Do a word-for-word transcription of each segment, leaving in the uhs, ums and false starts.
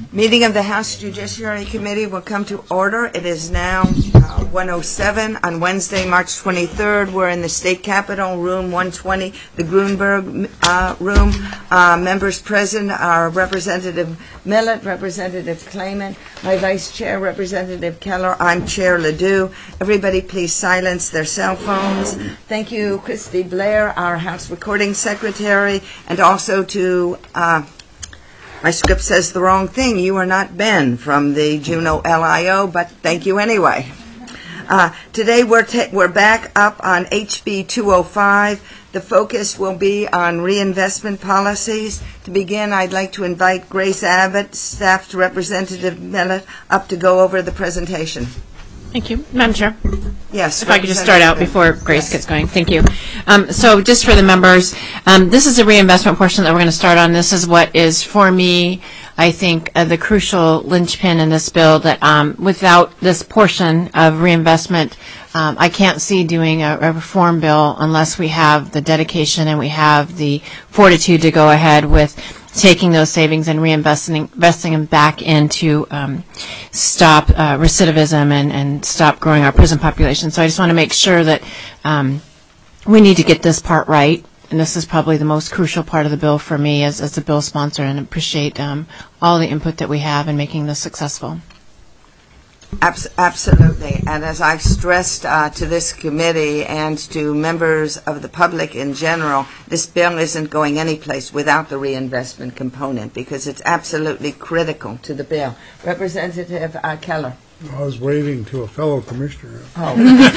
Meeting of the House Judiciary Committee will come to order. It is now uh, one oh seven on Wednesday, March twenty-third. We're in the State Capitol, room one twenty, the Grunberg uh, room. Uh, members present are Representative Millett, Representative Clayman, my Vice Chair, Representative Keller. I'm Chair Ledoux. Everybody please silence their cell phones. Thank you, Christy Blair, our House Recording Secretary, and also to... Uh, My script says the wrong thing. You are not Ben from the Juneau L I O, but thank you anyway. Uh, today we're, ta- we're back up on H B two oh five. The focus will be on reinvestment policies. To begin, I'd like to invite Grace Abbott, Staff to Representative Millett, up to go over the presentation. Thank you. Madam Chair? Yes. If I could just start out before Grace yes. gets going. Thank you. Um, so just for the members, um, this is a reinvestment portion that we're going to start on. This is what is, for me, I think, uh, the crucial linchpin in this bill that um, without this portion of reinvestment, um, I can't see doing a, a reform bill unless we have the dedication and we have the fortitude to go ahead with taking those savings and reinvesting investing them back into um, stop uh, recidivism and, and stop growing our prison population. So I just want to make sure that um, we need to get this part right. And this is probably the most crucial part of the bill for me as, as a bill sponsor, and appreciate um, all the input that we have in making this successful. Abs- absolutely. And as I've stressed uh, to this committee and to members of the public in general, this bill isn't going anyplace without the reinvestment component because it's absolutely critical to the bill. Representative uh, Keller. I was waving to a fellow commissioner. Oh.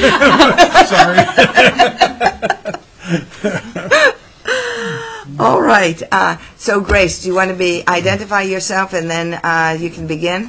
Sorry. All right. Uh, so, Grace, do you want to be identify yourself and then uh, you can begin?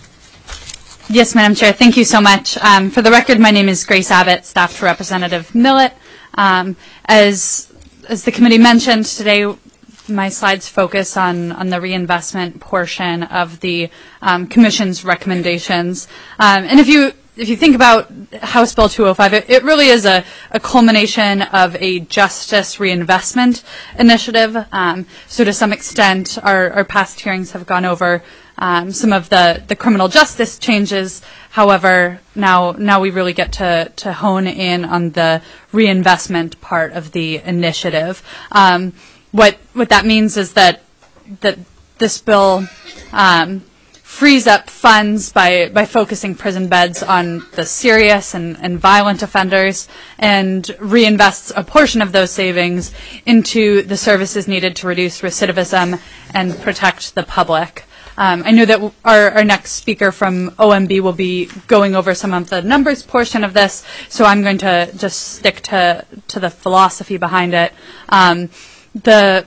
Yes, Madam Chair. Thank you so much. Um, for the record, my name is Grace Abbott, Staff to Representative Millett. Um, as as the committee mentioned today, my slides focus on, on the reinvestment portion of the um, Commission's recommendations. Um, and if you if you think about House Bill two oh five, it, it really is a, a culmination of a justice reinvestment initiative. Um, so to some extent, our, our past hearings have gone over Um, some of the, the criminal justice changes. However, now now we really get to, to hone in on the reinvestment part of the initiative. Um, what what that means is that that this bill um, frees up funds by, by focusing prison beds on the serious and, and violent offenders and reinvests a portion of those savings into the services needed to reduce recidivism and protect the public. Um, I know that our, our next speaker from O M B will be going over some of the numbers portion of this, so I'm going to just stick to, to the philosophy behind it. Um, the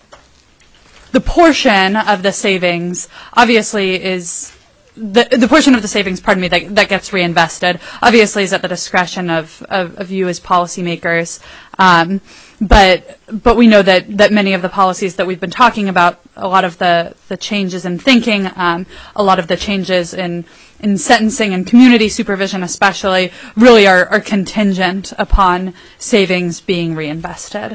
the portion of the savings obviously is the the portion of the savings, pardon me, that, that gets reinvested obviously is at the discretion of, of, of you as policymakers. Um, But but we know that, that many of the policies that we've been talking about, a lot of the, the changes in thinking, um, a lot of the changes in, in sentencing and community supervision especially, really are, are contingent upon savings being reinvested.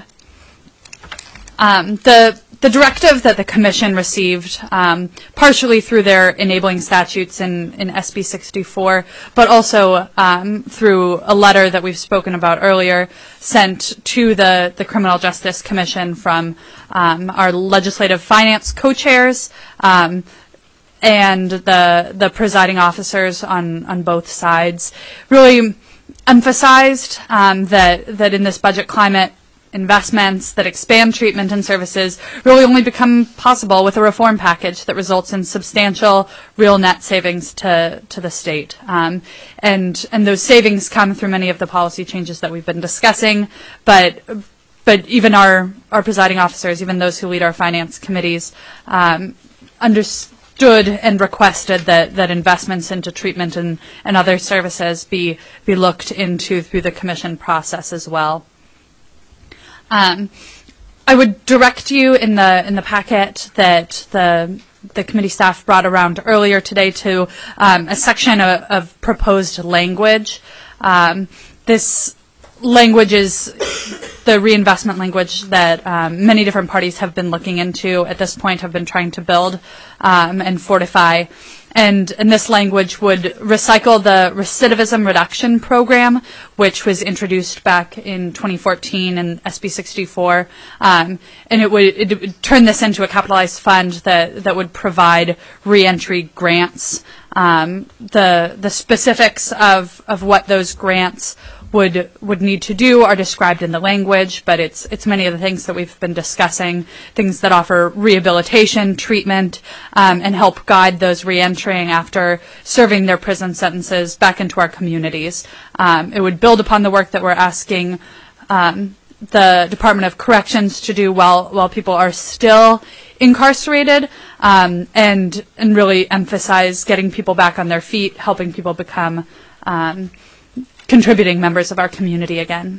Um, the the directive that the Commission received, um, partially through their enabling statutes in, in S B sixty-four, but also um, through a letter that we've spoken about earlier, sent to the, the Criminal Justice Commission from um, our legislative finance co-chairs um, and the the presiding officers on, on both sides, really emphasized um, that that in this budget climate, investments that expand treatment and services really only become possible with a reform package that results in substantial real net savings to, to the state. Um, and, and those savings come through many of the policy changes that we've been discussing, but but even our, our presiding officers, even those who lead our finance committees, um, understood and requested that, that investments into treatment and, and other services be, be looked into through the commission process as well. Um, I would direct you in the in the packet that the the committee staff brought around earlier today to um, a section of, of proposed language. Um, this language is the reinvestment language that um, many different parties have been looking into at this point, have been trying to build um, and fortify. And, and this language would recycle the recidivism reduction program, which was introduced back in twenty fourteen in S B sixty-four, um, and it would, it would turn this into a capitalized fund that, that would provide reentry grants. Um, the the specifics of, of what those grants would would need to do are described in the language, but it's it's many of the things that we've been discussing, things that offer rehabilitation, treatment, um, and help guide those reentering after serving their prison sentences back into our communities. Um, it would build upon the work that we're asking um, the Department of Corrections to do while while people are still incarcerated, um, and and really emphasize getting people back on their feet, helping people become um, contributing members of our community again.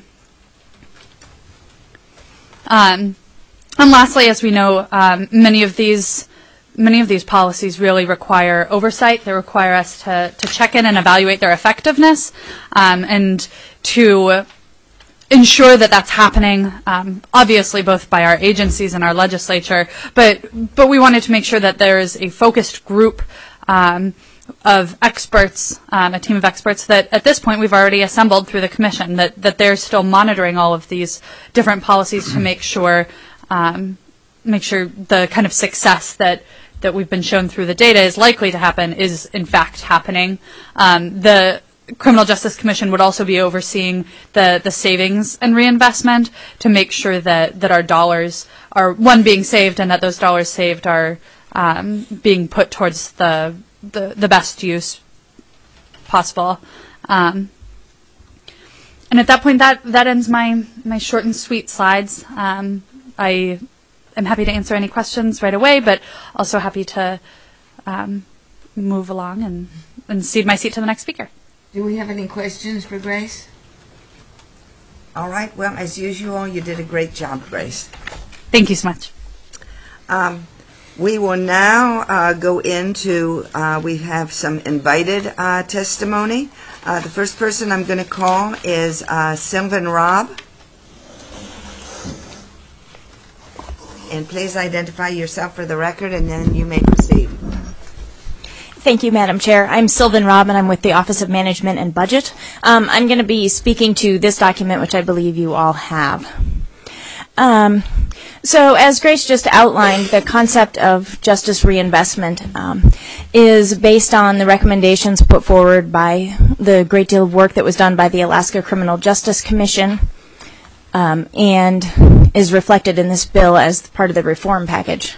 Um, and lastly, as we know, um, many of these many of these policies really require oversight. They require us to, to check in and evaluate their effectiveness, um, and to ensure that that's happening, um, obviously both by our agencies and our legislature, but but we wanted to make sure that there is a focused group um, of experts, um, a team of experts that at this point we've already assembled through the commission, that, that they're still monitoring all of these different policies to make sure um, make sure the kind of success that that we've been shown through the data is likely to happen is in fact happening. Um, the Criminal Justice Commission would also be overseeing the, the savings and reinvestment to make sure that, that our dollars are, one, being saved, and that those dollars saved are um, being put towards the, the, the best use possible. Um, and at that point, that, that ends my, my short and sweet slides. Um, I am happy to answer any questions right away, but also happy to um, move along and, and cede my seat to the next speaker. Do we have any questions for Grace? All right. Well, as usual, you did a great job, Grace. Thank you so much. Um, we will now uh, go into, uh, we have some invited uh, testimony. Uh, the first person I'm going to call is uh, Sylvan Robb. And please identify yourself for the record, and then you may proceed. Thank you, Madam Chair. I'm Sylvan Robb, and I'm with the Office of Management and Budget. Um, I'm going to be speaking to this document, which I believe you all have. Um, so as Grace just outlined, the concept of justice reinvestment um, is based on the recommendations put forward by the great deal of work that was done by the Alaska Criminal Justice Commission, um, and is reflected in this bill as part of the reform package.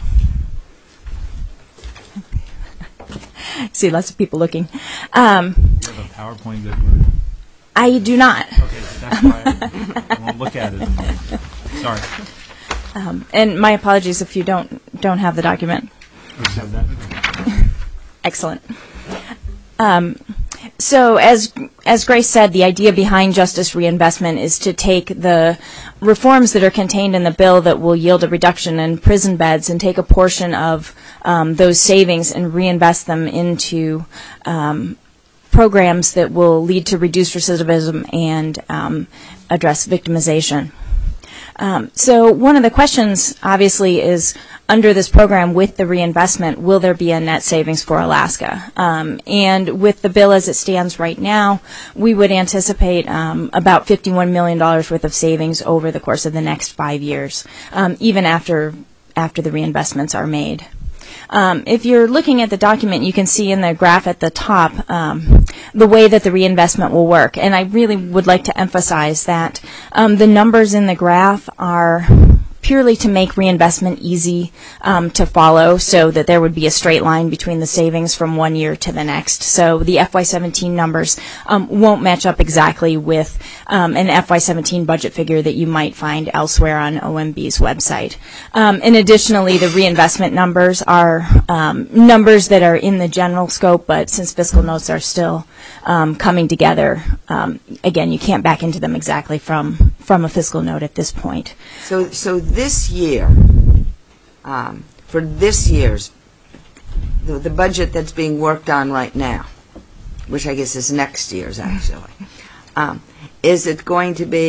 I see lots of people looking. Um, Do you have a PowerPoint that we're... I do not. Okay, that's why I, I won't look at it. Sorry. Um, and my apologies if you don't don't have the document. We just have that. Excellent. Um, so as as Grace said, the idea behind justice reinvestment is to take the reforms that are contained in the bill that will yield a reduction in prison beds and take a portion of um, those savings and reinvest them into um, programs that will lead to reduced recidivism and um, address victimization. Um, so one of the questions, obviously, is under this program with the reinvestment, will there be a net savings for Alaska? Um, and with the bill as it stands right now, we would anticipate um, about fifty-one million dollars worth of savings over the course of the next five years, um, even after after the reinvestments are made. Um, if you're looking at the document, you can see in the graph at the top um, the way that the reinvestment will work. And I really would like to emphasize that um, the numbers in the graph are purely to make reinvestment easy um, to follow, so that there would be a straight line between the savings from one year to the next. So the F Y seventeen numbers um, won't match up exactly with um, an F Y seventeen budget figure that you might find elsewhere on O M B's website. Um, and additionally, the reinvestment numbers are um, numbers that are in the general scope, but since fiscal notes are still um, coming together, um, again, you can't back into them exactly from, from a fiscal note at this point. So, so this year, um, for this year's, the, the budget that's being worked on right now, which I guess is next year's actually, um, is it going to be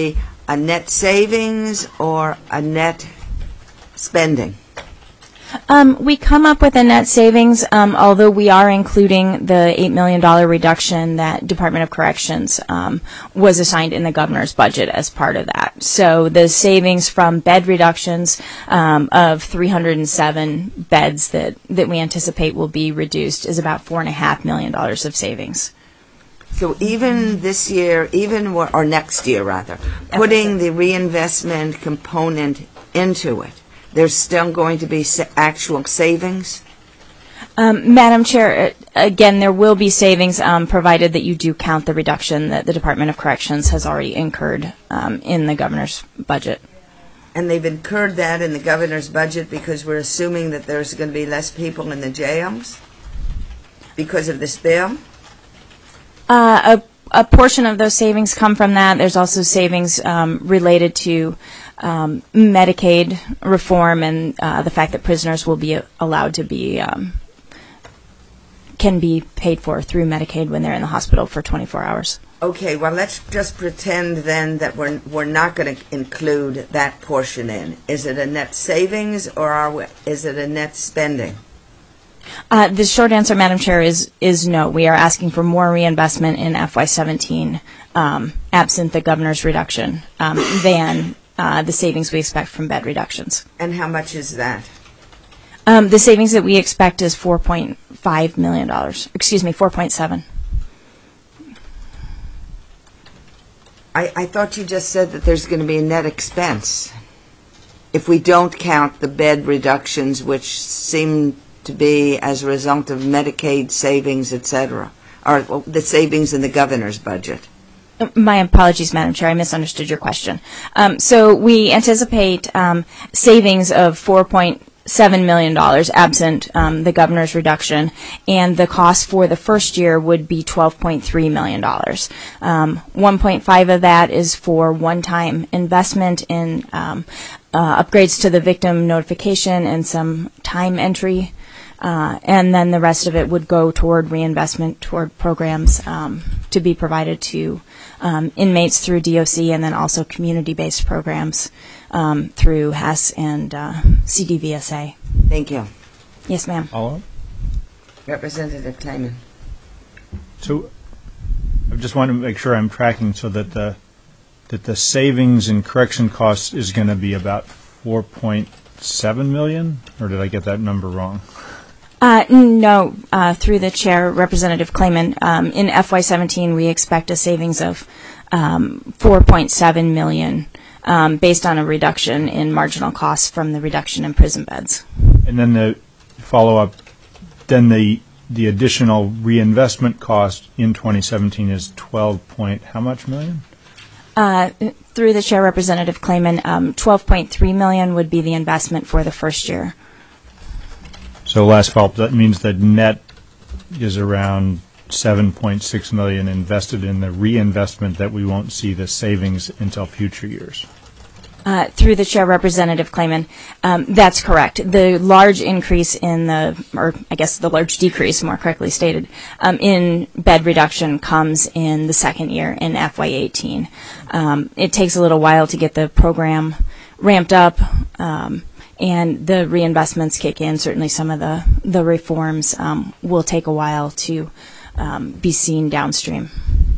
a net savings or a net spending? Um, we come up with a net savings, um, although we are including the eight million dollars reduction that Department of Corrections um, was assigned in the governor's budget as part of that. So the savings from bed reductions um, of three hundred seven beds that, that we anticipate will be reduced is about four point five million dollars of savings. So even this year, even or, or next year rather, putting the reinvestment component into it, there's still going to be sa- actual savings? Um, Madam Chair, uh, again, there will be savings um, provided that you do count the reduction that the Department of Corrections has already incurred um, in the governor's budget. And they've incurred that in the governor's budget because we're assuming that there's going to be less people in the jails because of this bill? Uh, a, a portion of those savings come from that. There's also savings um, related to um, Medicaid reform and uh, the fact that prisoners will be allowed to be, um, can be paid for through Medicaid when they're in the hospital for twenty-four hours. Okay, well, let's just pretend then that we're we're not going to include that portion in. Is it a net savings or are we, is it a net spending? Uh, the short answer, Madam Chair, is is no. We are asking for more reinvestment in F Y seventeen, um, absent the governor's reduction, um, than uh, the savings we expect from bed reductions. And how much is that? Um, the savings that we expect is four point five million dollars. Excuse me, four point seven. I, I thought you just said that there's going to be a net expense if we don't count the bed reductions, which seem to be as a result of Medicaid savings, et cetera, or well, the savings in the governor's budget. My apologies, Madam Chair. I misunderstood your question. Um, so we anticipate um, savings of four point seven million dollars absent um, the governor's reduction, and the cost for the first year would be twelve point three million dollars. Um, one point five of that is for one-time investment in um, uh, upgrades to the victim notification and some time entry. Uh, and then the rest of it would go toward reinvestment toward programs um, to be provided to um, inmates through D O C, and then also community-based programs um, through H E S and uh, C D V S A. Thank you. Yes, ma'am. Follow-up? Representative Clayman. So I just want to make sure I'm tracking so that the that the savings in correction costs is going to be about four point seven million dollars, or did I get that number wrong? Uh, no, uh, through the chair, Representative Clayman, um, in F Y seventeen we expect a savings of um, four point seven million dollars um, based on a reduction in marginal costs from the reduction in prison beds. And then the follow-up, then the the additional reinvestment cost in twenty seventeen is twelve point how much million? Uh, through the chair, Representative Clayman, um, twelve point three million dollars would be the investment for the first year. So last follow-up, that means that net is around seven point six million dollars invested in the reinvestment that we won't see the savings until future years. Uh, through the chair, Representative Clayman, um, that's correct. The large increase in the, or I guess the large decrease, more correctly stated, um, in bed reduction comes in the second year in F Y eighteen. Um, it takes a little while to get the program ramped up, um, and the reinvestments kick in. Certainly some of the, the reforms um, will take a while to um, be seen downstream.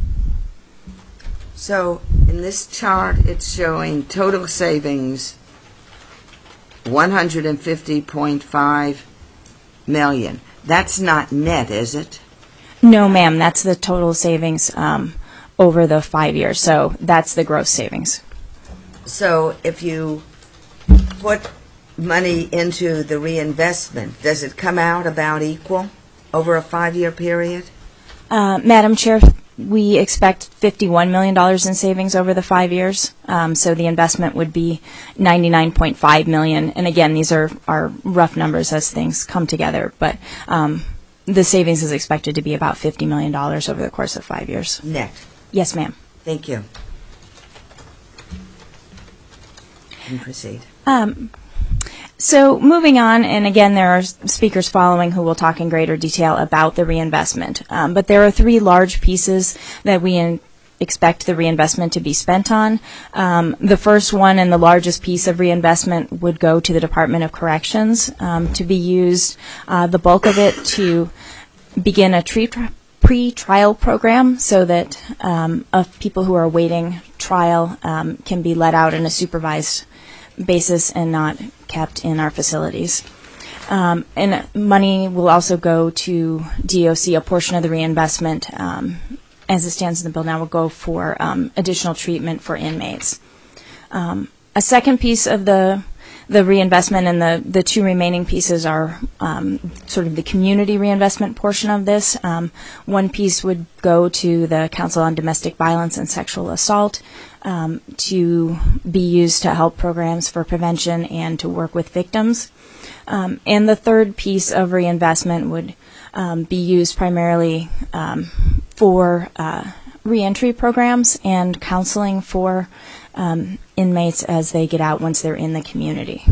So in this chart, it's showing total savings one hundred fifty point five million dollars. That's not net, is it? No, ma'am. That's the total savings um, over the five years. So that's the gross savings. So if you put money into the reinvestment, does it come out about equal over a five-year period? Uh, Madam Chair, we expect fifty-one million dollars in savings over the five years. Um, so the investment would be ninety-nine point five million dollars. And again, these are, are rough numbers as things come together. But um, the savings is expected to be about fifty million dollars over the course of five years. Net. Yes, ma'am. Thank you. You can proceed. Um, So moving on, and again, there are speakers following who will talk in greater detail about the reinvestment. Um, but there are three large pieces that we in, expect the reinvestment to be spent on. Um, the first one and the largest piece of reinvestment would go to the Department of Corrections um, to be used, uh, the bulk of it to begin a tre- pre-trial program so that um, of people who are awaiting trial um, can be let out on a supervised basis and not kept in our facilities. Um, and money will also go to D O C. A portion of the reinvestment, um, as it stands in the bill now, will go for um, additional treatment for inmates. Um, a second piece of the the reinvestment and the, the two remaining pieces are um, sort of the community reinvestment portion of this. Um, one piece would go to the Council on Domestic Violence and Sexual Assault um, to be used to help programs for prevention and to work with victims. Um, and the third piece of reinvestment would um, be used primarily um, for uh, reentry programs and counseling for um, inmates as they get out once they're in the community.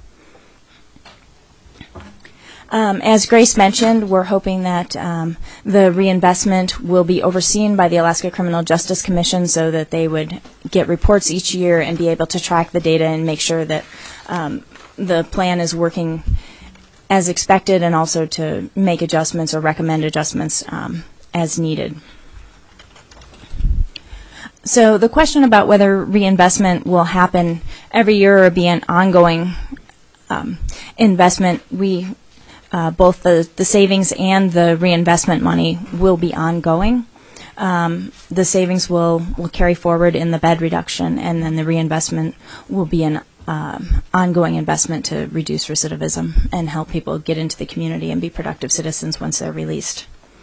Um, as Grace mentioned, we're hoping that um, the reinvestment will be overseen by the Alaska Criminal Justice Commission so that they would get reports each year and be able to track the data and make sure that um, the plan is working as expected, and also to make adjustments or recommend adjustments um, as needed. So the question about whether reinvestment will happen every year or be an ongoing um, investment, we uh, both the, the savings and the reinvestment money will be ongoing. Um, the savings will, will carry forward in the bed reduction, and then the reinvestment will be an um, ongoing investment to reduce recidivism and help people get into the community and be productive citizens once they're released.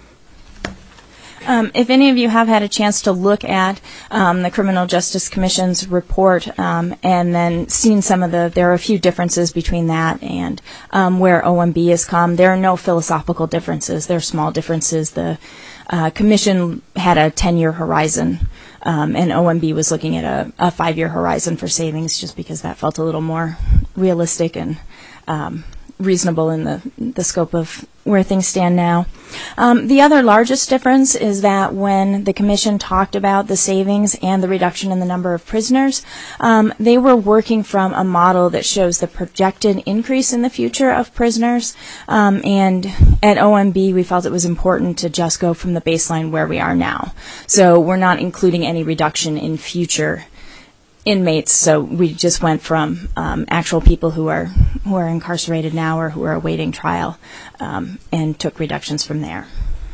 Um, if any of you have had a chance to look at um, the Criminal Justice Commission's report um, and then seen some of the, there are a few differences between that and um, where O M B has come. There are no philosophical differences. There are small differences. The uh, Commission had a ten-year horizon, um, and O M B was looking at a, a five-year horizon for savings just because that felt a little more realistic and um, reasonable in the, the scope of where things stand now. Um, the other largest difference is that when the Commission talked about the savings and the reduction in the number of prisoners, um, they were working from a model that shows the projected increase in the future of prisoners. Um, and at O M B, we felt it was important to just go from the baseline where we are now. So we're not including any reduction in future inmates, so we just went from um, actual people who are who are incarcerated now or who are awaiting trial um, and took reductions from there.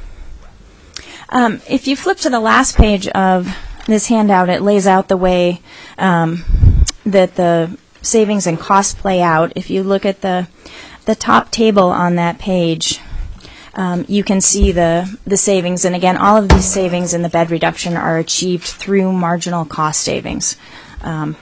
Um, if you flip to the last page of this handout, it lays out the way um, that the savings and costs play out. If you look at the the top table on that page, Um, you can see the, the savings, and again, all of these savings in the bed reduction are achieved through marginal cost savings. Um,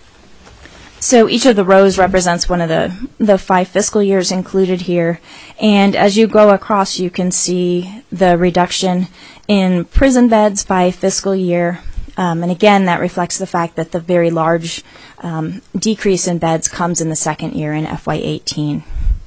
so each of the rows represents one of the, the five fiscal years included here, and as you go across, you can see the reduction in prison beds by fiscal year. Um, and again, that reflects the fact that the very large um, decrease in beds comes in the second year in F Y eighteen.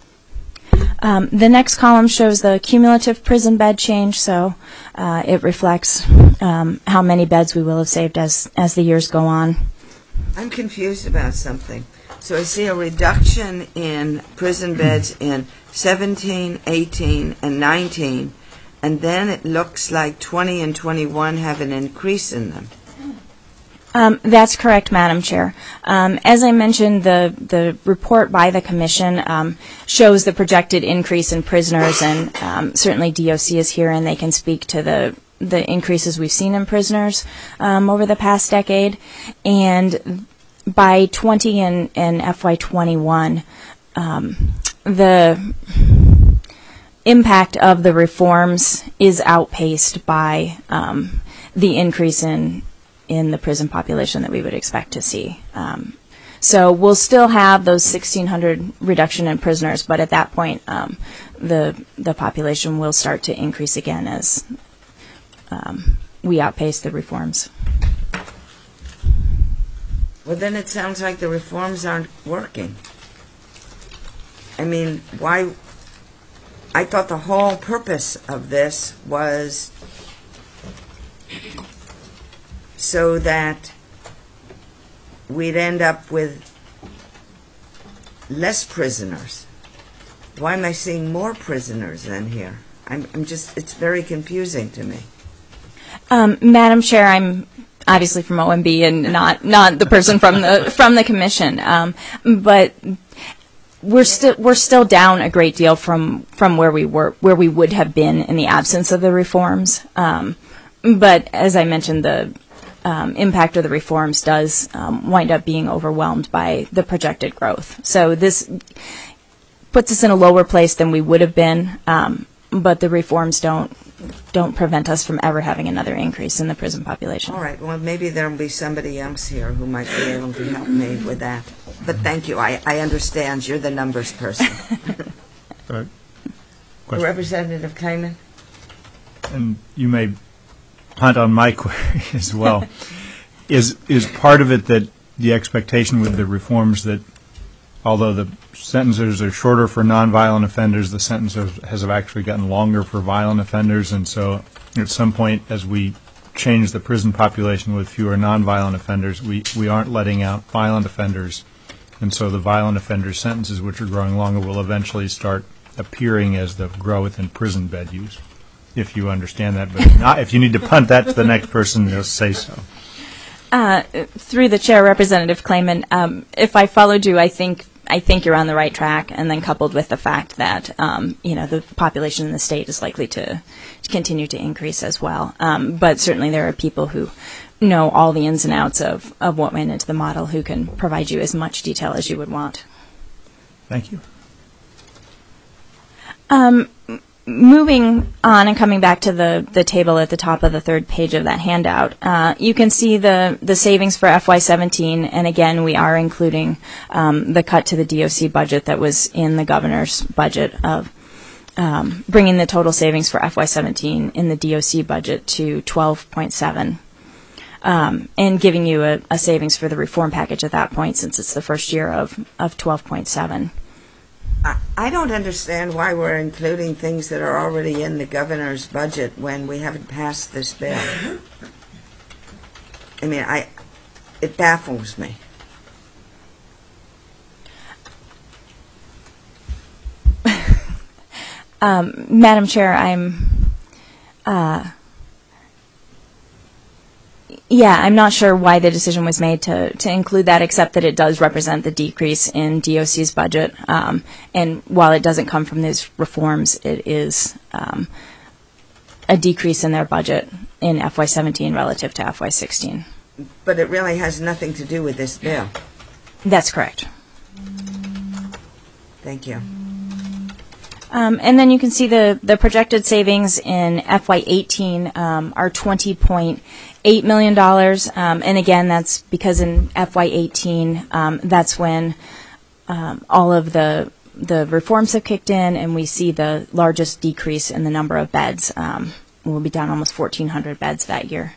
Um, the next column shows the cumulative prison bed change, so uh, it reflects um, how many beds we will have saved as, as the years go on. I'm confused about something. So I see a reduction in prison beds in seventeen, eighteen, and nineteen, and then it looks like twenty and twenty-one have an increase in them. Um, that's correct, Madam Chair. Um, as I mentioned, the, the report by the Commission um, shows the projected increase in prisoners, and um, certainly D O C is here and they can speak to the, the increases we've seen in prisoners um, over the past decade. And by twenty and, and F Y twenty-one, um, the impact of the reforms is outpaced by um, the increase in in the prison population that we would expect to see. Um, so we'll still have those sixteen hundred reduction in prisoners, but at that point, um, the the population will start to increase again as um, we outpace the reforms. Well, then it sounds like the reforms aren't working. I mean, why? I thought the whole purpose of this was so that we'd end up with less prisoners. Why am I seeing more prisoners than here? I'm, I'm just, it's very confusing to me. Um, Madam Chair, I'm obviously from O M B and not not the person from the from the commission, um, but we're still we're still down a great deal from from where we were where we would have been in the absence of the reforms. Um, but as I mentioned, the um, impact of the reforms does um, wind up being overwhelmed by the projected growth. So this puts us in a lower place than we would have been. Um, but the reforms don't don't prevent us from ever having another increase in the prison population. All right, well, maybe there'll be somebody else here who might be able to help me with that. But thank you, I, I understand, you're the numbers person. Right. Question. Representative Kaiman? And you may punt on my query as well. Is is part of it that the expectation with the reforms that although the sentences are shorter for nonviolent offenders, the sentences has actually gotten longer for violent offenders, and so at some point as we change the prison population with fewer nonviolent offenders, we, we aren't letting out violent offenders, and so the violent offender sentences, which are growing longer, will eventually start appearing as the growth in prison bed use, if you understand that. But not, if you need to punt that to the next person, just say so. Uh, through the chair, Representative Klayman, um, if I followed you, I think I think you're on the right track, and then coupled with the fact that um, you know the population in the state is likely to, to continue to increase as well. Um, but certainly there are people who know all the ins and outs of, of what went into the model who can provide you as much detail as you would want. Thank you. Um, Moving on and coming back to the, the table at the top of the third page of that handout, uh, you can see the, the savings for F Y seventeen, and again, we are including um, the cut to the D O C budget that was in the governor's budget of um, bringing the total savings for F Y seventeen in the D O C budget to twelve point seven, um, and giving you a, a savings for the reform package at that point, since it's the first year of, of twelve point seven. I don't understand why we're including things that are already in the governor's budget when we haven't passed this bill. I mean, I, it baffles me. um, Madam Chair, I'm, uh, yeah, I'm not sure why the decision was made to, to include that, except that it does represent the decrease in D O C's budget. Um, and while it doesn't come from these reforms, it is um, a decrease in their budget in F Y seventeen relative to F Y sixteen. But it really has nothing to do with this bill. That's correct. Thank you. Um, and then you can see the, the projected savings in F Y eighteen um, are twenty point eight million dollars. Um, and again, that's because in F Y eighteen, um, that's when um, all of the the reforms have kicked in, and we see the largest decrease in the number of beds. Um, we'll be down almost fourteen hundred beds that year.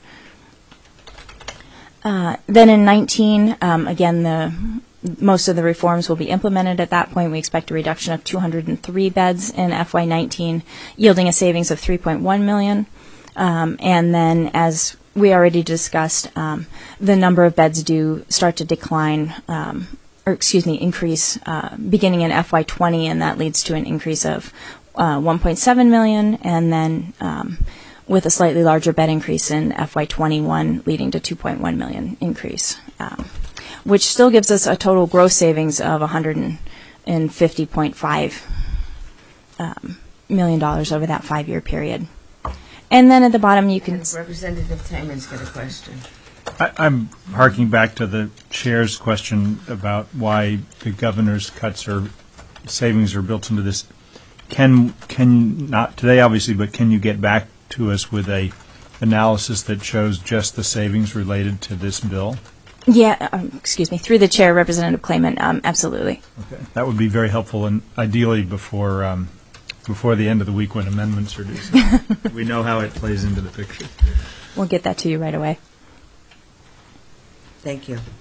Uh, then in nineteen, um, again, the most of the reforms will be implemented at that point. We expect a reduction of two hundred three beds in F Y nineteen, yielding a savings of three point one million dollars. Um, and then, as we already discussed, um, the number of beds do start to decline, um, or excuse me, increase uh, beginning in F Y twenty, and that leads to an increase of uh, one point seven million dollars, and then um, with a slightly larger bed increase in F Y twenty-one, leading to two point one million dollars increase. Um, which still gives us a total gross savings of one hundred fifty point five um, million dollars over that five-year period. And then at the bottom you can... And Representative Taman's got a question. I, I'm harking back to the chair's question about why the governor's cuts or savings are built into this. Can, can not today, obviously, but can you get back to us with a analysis that shows just the savings related to this bill? Yeah, um, excuse me, through the chair, Representative Klayman, um, absolutely. Okay, that would be very helpful, and ideally before um, before the end of the week when amendments are due. So we know how it plays into the picture. We'll get that to you right away. Thank you.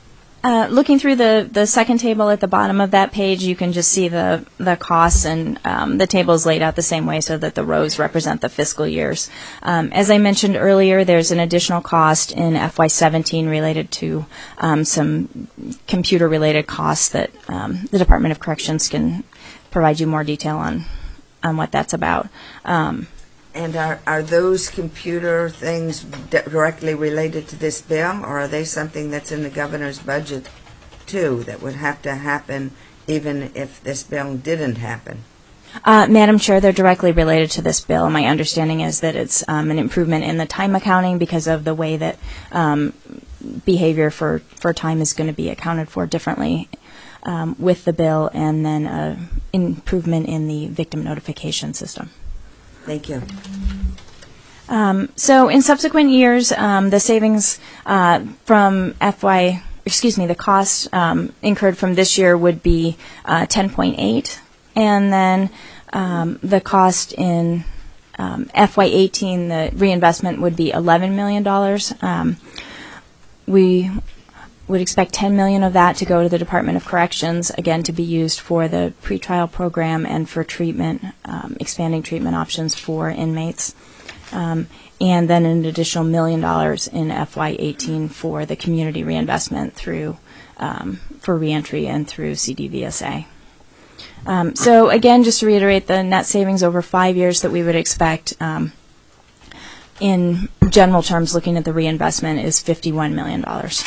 Uh, looking through the, the second table at the bottom of that page, you can just see the, the costs, and um, the table is laid out the same way so that the rows represent the fiscal years. Um, as I mentioned earlier, there's an additional cost in F Y seventeen related to um, some computer-related costs that um, the Department of Corrections can provide you more detail on, on what that's about. Um, And are, are those computer things di- directly related to this bill, or are they something that's in the governor's budget too that would have to happen even if this bill didn't happen? Uh, Madam Chair, they're directly related to this bill. My understanding is that it's um, an improvement in the time accounting because of the way that um, behavior for, for time is going to be accounted for differently um, with the bill, and then an improvement in the victim notification system. Thank you. Um, so in subsequent years, um, the savings uh, from F Y, excuse me, the cost um, incurred from this year would be uh, ten point eight, and then um, the cost in um, F Y eighteen, the reinvestment would be eleven million dollars. Um, we would expect ten million dollars of that to go to the Department of Corrections, again to be used for the pretrial program and for treatment, um, expanding treatment options for inmates. Um, and then an additional million dollars in F Y eighteen for the community reinvestment through, um, for reentry and through C D V S A. Um, so again, just to reiterate, the net savings over five years that we would expect um, in general terms, looking at the reinvestment, is fifty-one million dollars.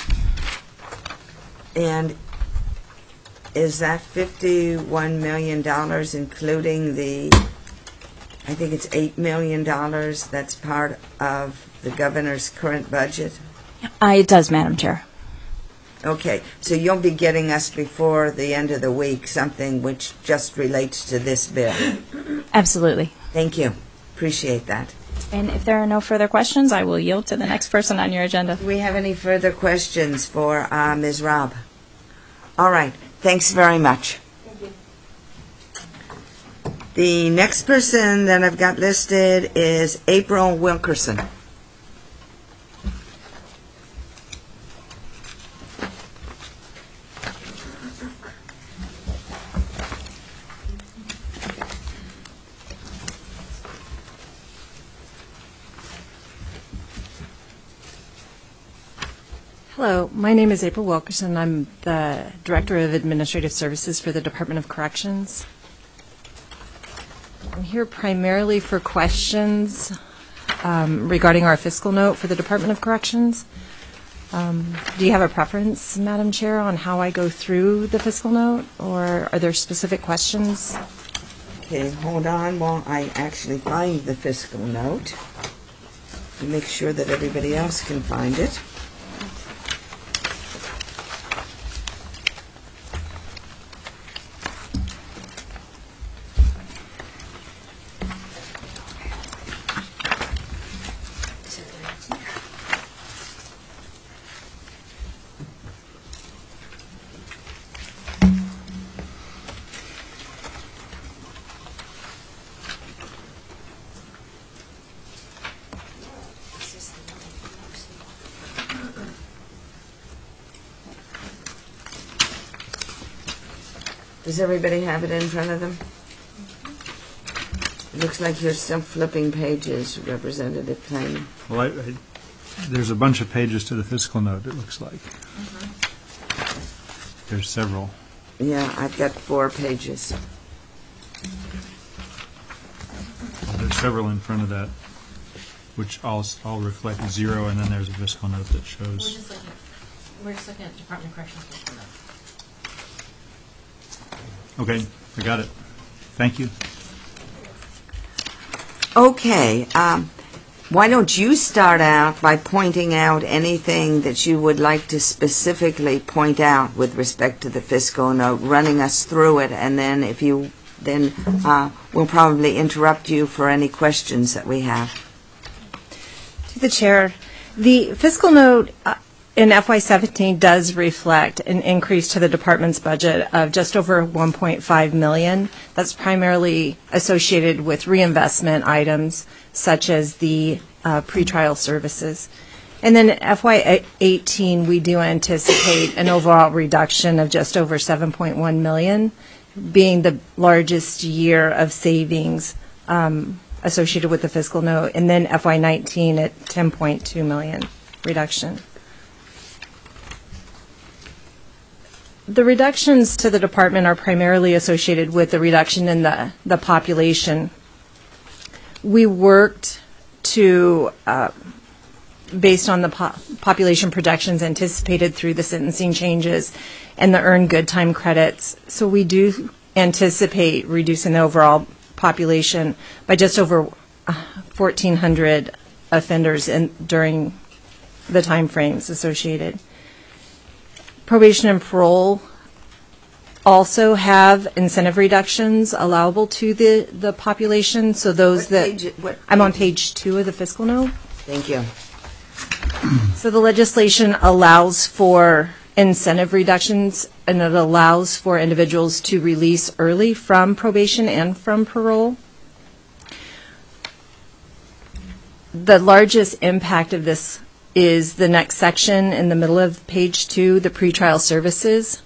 And is that fifty-one million dollars including the, I think it's eight million dollars that's part of the governor's current budget? Uh, it does, Madam Chair. Okay, so you'll be getting us before the end of the week something which just relates to this bill. Absolutely. Thank you. Appreciate that. And if there are no further questions, I will yield to the next person on your agenda. Do we have any further questions for uh, Miz Robb? All right. Thanks very much. Thank you. The next person that I've got listed is April Wilkerson. Hello, my name is April Wilkerson. I'm the Director of Administrative Services for the Department of Corrections. I'm here primarily for questions um, regarding our fiscal note for the Department of Corrections. Um, do you have a preference, Madam Chair, on how I go through the fiscal note, or are there specific questions? Okay, hold on while I actually find the fiscal note to make sure that everybody else can find it. Does everybody have it in front of them? It looks like you're still flipping pages, Representative Kleiman. Well, I, I, there's a bunch of pages to the fiscal note, it looks like. Mm-hmm. There's several. Yeah, I've got four pages. Well, there's several in front of that, which all, all reflect zero, and then there's a fiscal note that shows. We're just looking, we're just looking at Department of Corrections fiscal note. Okay, I got it. Thank you. Okay, um, why don't you start out by pointing out anything that you would like to specifically point out with respect to the fiscal note, running us through it, and then if you, then uh, we'll probably interrupt you for any questions that we have. To the Chair, the fiscal note uh, in F Y seventeen does reflect an increase to the department's budget of just over one point five million dollars. That's primarily associated with reinvestment items such as the uh, pretrial services. And then F Y eighteen, we do anticipate an overall reduction of just over seven point one million, being the largest year of savings um, associated with the fiscal note, and then F Y nineteen at ten point two million reduction. The reductions to the department are primarily associated with the reduction in the, the population. We worked to, uh, based on the po- population projections anticipated through the sentencing changes and the earned good time credits. So we do anticipate reducing the overall population by just over fourteen hundred offenders in, during the time frames associated. Probation and parole also have incentive reductions allowable to the, the population. So those What that page- what I'm on page? page two of the fiscal note. Thank you. So the legislation allows for incentive reductions, and it allows for individuals to release early from probation and from parole. The largest impact of this is the next section in the middle of page two, the pretrial services.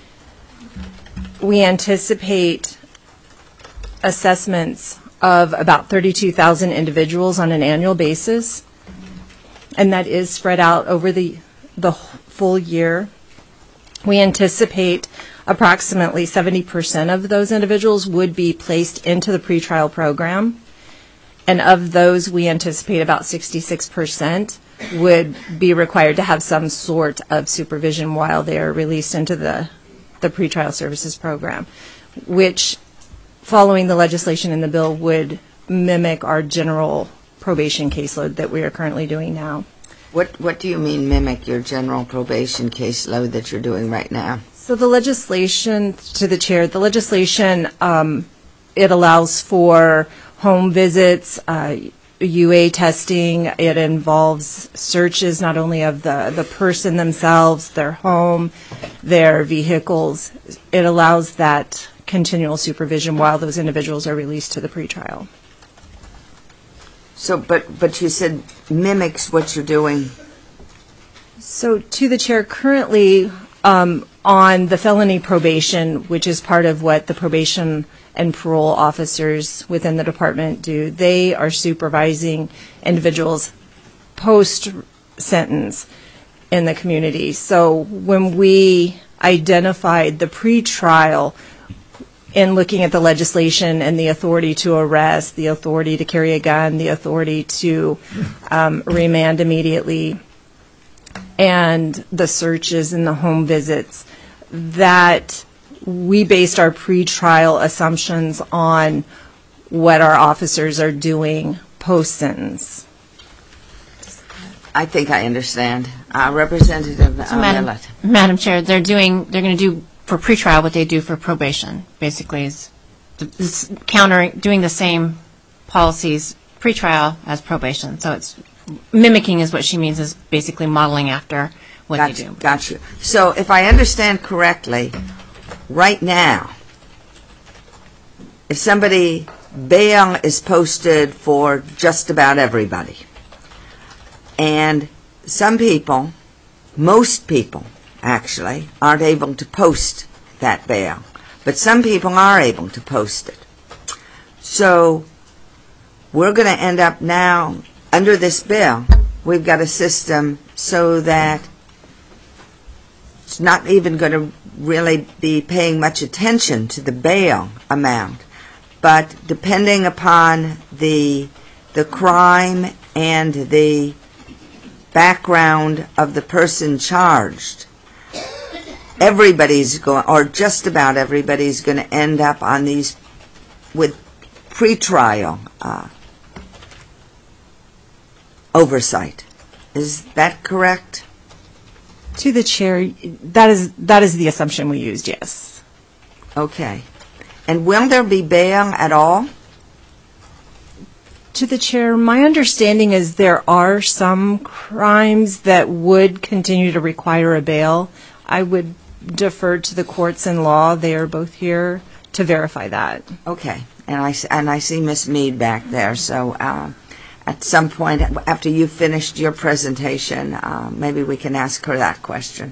We anticipate assessments of about thirty-two thousand individuals on an annual basis, and that is spread out over the, the full year. We anticipate approximately seventy percent of those individuals would be placed into the pretrial program, and of those, we anticipate about sixty-six percent would be required to have some sort of supervision while they are released into the, the pretrial services program, which, following the legislation in the bill, would mimic our general probation caseload that we are currently doing now. What What do you mean mimic your general probation caseload that you're doing right now? So the legislation, to the chair, the legislation, um, it allows for home visits, uh, U A testing. It involves searches not only of the, the person themselves, their home, their vehicles. It allows that continual supervision while those individuals are released to the pretrial. So, but but you said mimics what you're doing. So to the chair, currently um, on the felony probation, which is part of what the probation and parole officers within the department do, they are supervising individuals post-sentence in the community. So when we identified the pretrial in looking at the legislation and the authority to arrest, the authority to carry a gun, the authority to um, remand immediately, and the searches and the home visits, that we based our pretrial assumptions on what our officers are doing post-sentence. I think I understand. Uh, Representative uh, So, Madam, Millett. Madam Chair, they're doing, they're going to do for pretrial what they do for probation, basically, is th- this countering, doing the same policies pretrial as probation. So it's mimicking is what she means, is basically modeling after what Gotcha, they do. Got you. So if I understand correctly, right now, if somebody, bail is posted for just about everybody. And some people, most people actually, aren't able to post that bail. But some people are able to post it. So we're going to end up now, under this bill, we've got a system so that it's not even going to really be paying much attention to the bail amount. But depending upon the the crime and the background of the person charged, everybody's going, or just about everybody's going to end up on these with pretrial uh, oversight. Is that correct? To the chair, that is that is the assumption we used, yes. Okay. And will there be bail at all? To the chair, my understanding is there are some crimes that would continue to require a bail. I would defer to the courts and law. They are both here to verify that. Okay. And I, s- and I see Miss Mead back there. So uh, at some point after you've finished your presentation, uh, maybe we can ask her that question.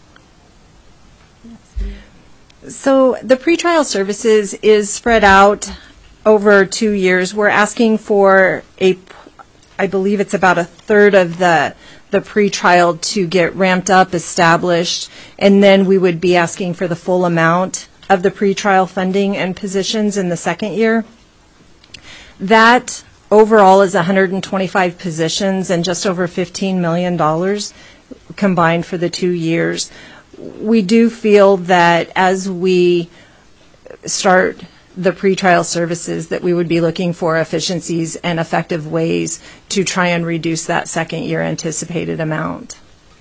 So the pretrial services is spread out over two years. We're asking for a, I believe it's about a third of the the pretrial to get ramped up, established, and then we would be asking for the full amount of the pretrial funding and positions in the second year. That overall is one hundred twenty-five positions and just over fifteen million dollars combined for the two years. We do feel that as we start the pretrial services that we would be looking for efficiencies and effective ways to try and reduce that second year anticipated amount.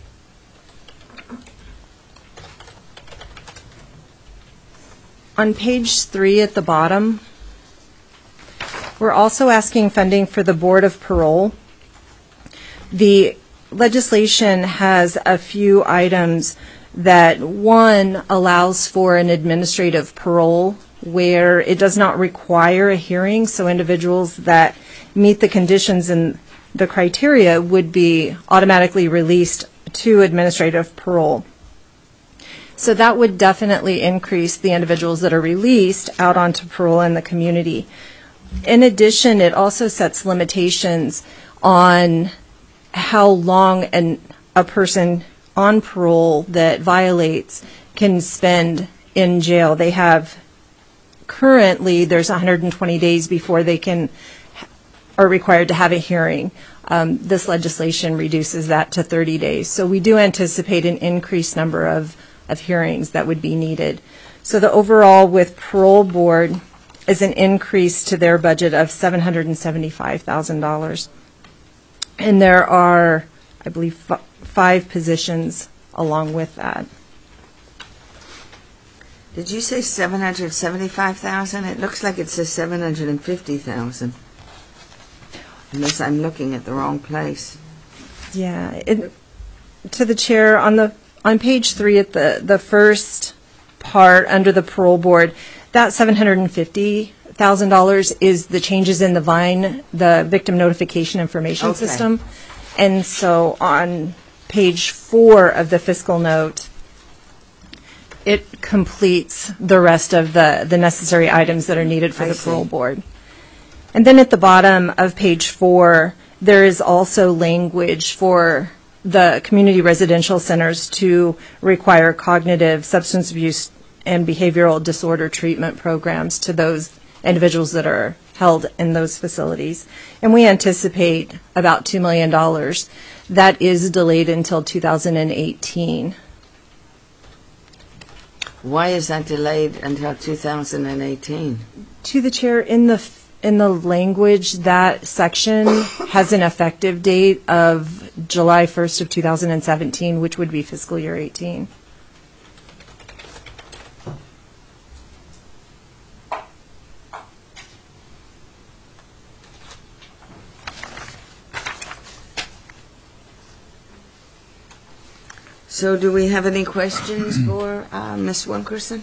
On page three at the bottom, we're also asking funding for the Board of Parole. The legislation has a few items that, one, allows for an administrative parole where it does not require a hearing, so individuals that meet the conditions and the criteria would be automatically released to administrative parole. So that would definitely increase the individuals that are released out onto parole in the community. In addition, it also sets limitations on how long an, a person on parole that violates can spend in jail. They have currently, there's one hundred twenty days before they can are required to have a hearing. Um, this legislation reduces that to thirty days. So we do anticipate an increased number of, of hearings that would be needed. So the overall with parole board is an increase to their budget of seven hundred seventy-five thousand dollars. And there are, I believe, f- five positions along with that. Did you say seven hundred seventy-five thousand? It looks like it says seven hundred fifty thousand. Unless I'm looking at the wrong place. Yeah, it, to the chair, on the on page three at the, the first part under the parole board, that seven hundred fifty thousand dollars is the changes in the VINE, the Victim Notification Information Okay. System. And so on page four of the fiscal note, it completes the rest of the, the necessary items that are needed for I the see. parole board. And then at the bottom of page four, there is also language for the community residential centers to require cognitive substance abuse and behavioral disorder treatment programs to those individuals that are held in those facilities. And we anticipate about two million dollars. That is delayed until two thousand eighteen. Why is that delayed until two thousand eighteen? To the chair, in the in the language, that section has an effective date of July first of two thousand seventeen, which would be fiscal year eighteen. So do we have any questions for uh, Miz Wilkerson?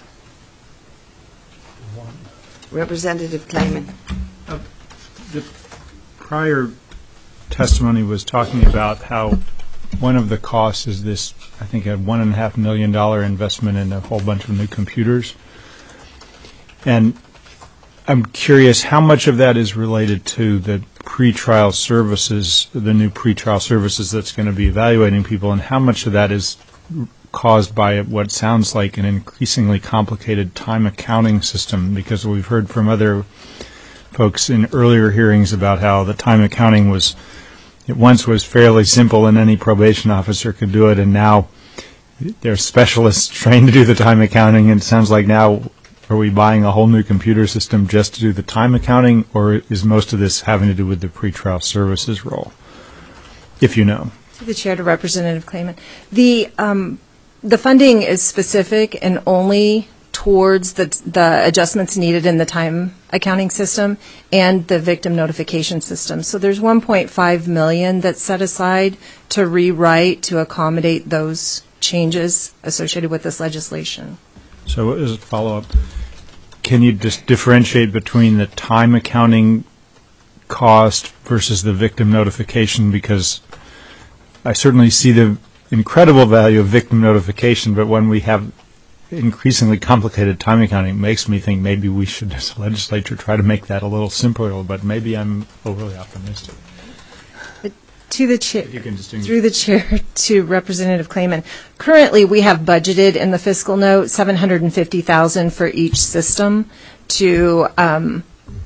Representative Clayman. The prior testimony was talking about how one of the costs is this, I think, a one and a half million dollar investment in a whole bunch of new computers. And I'm curious how much of that is related to the pretrial services, the new pretrial services that's going to be evaluating people, and how much of that is caused by what sounds like an increasingly complicated time accounting system, because we've heard from other folks in earlier hearings about how the time accounting was, it once was fairly simple and any probation officer could do it, and now there's specialists trained to do the time accounting, and it sounds like now, are we buying a whole new computer system just to do the time accounting, or is most of this having to do with the pretrial services role, if you know? To the chair, to Representative Clayman. The um, the funding is specific and only towards the the adjustments needed in the time accounting system and the victim notification system. So there's one point five million dollars that's set aside to rewrite to accommodate those changes associated with this legislation. So as a follow-up, can you just differentiate between the time accounting cost versus the victim notification, because I certainly see the incredible value of victim notification, but when we have increasingly complicated time accounting, it makes me think maybe we should, as a legislature, try to make that a little simpler, but maybe I'm overly optimistic. To the chair, You can distinguish. through the chair to Representative Clayman. Currently, we have budgeted in the fiscal note seven hundred fifty thousand dollars for each system to, um,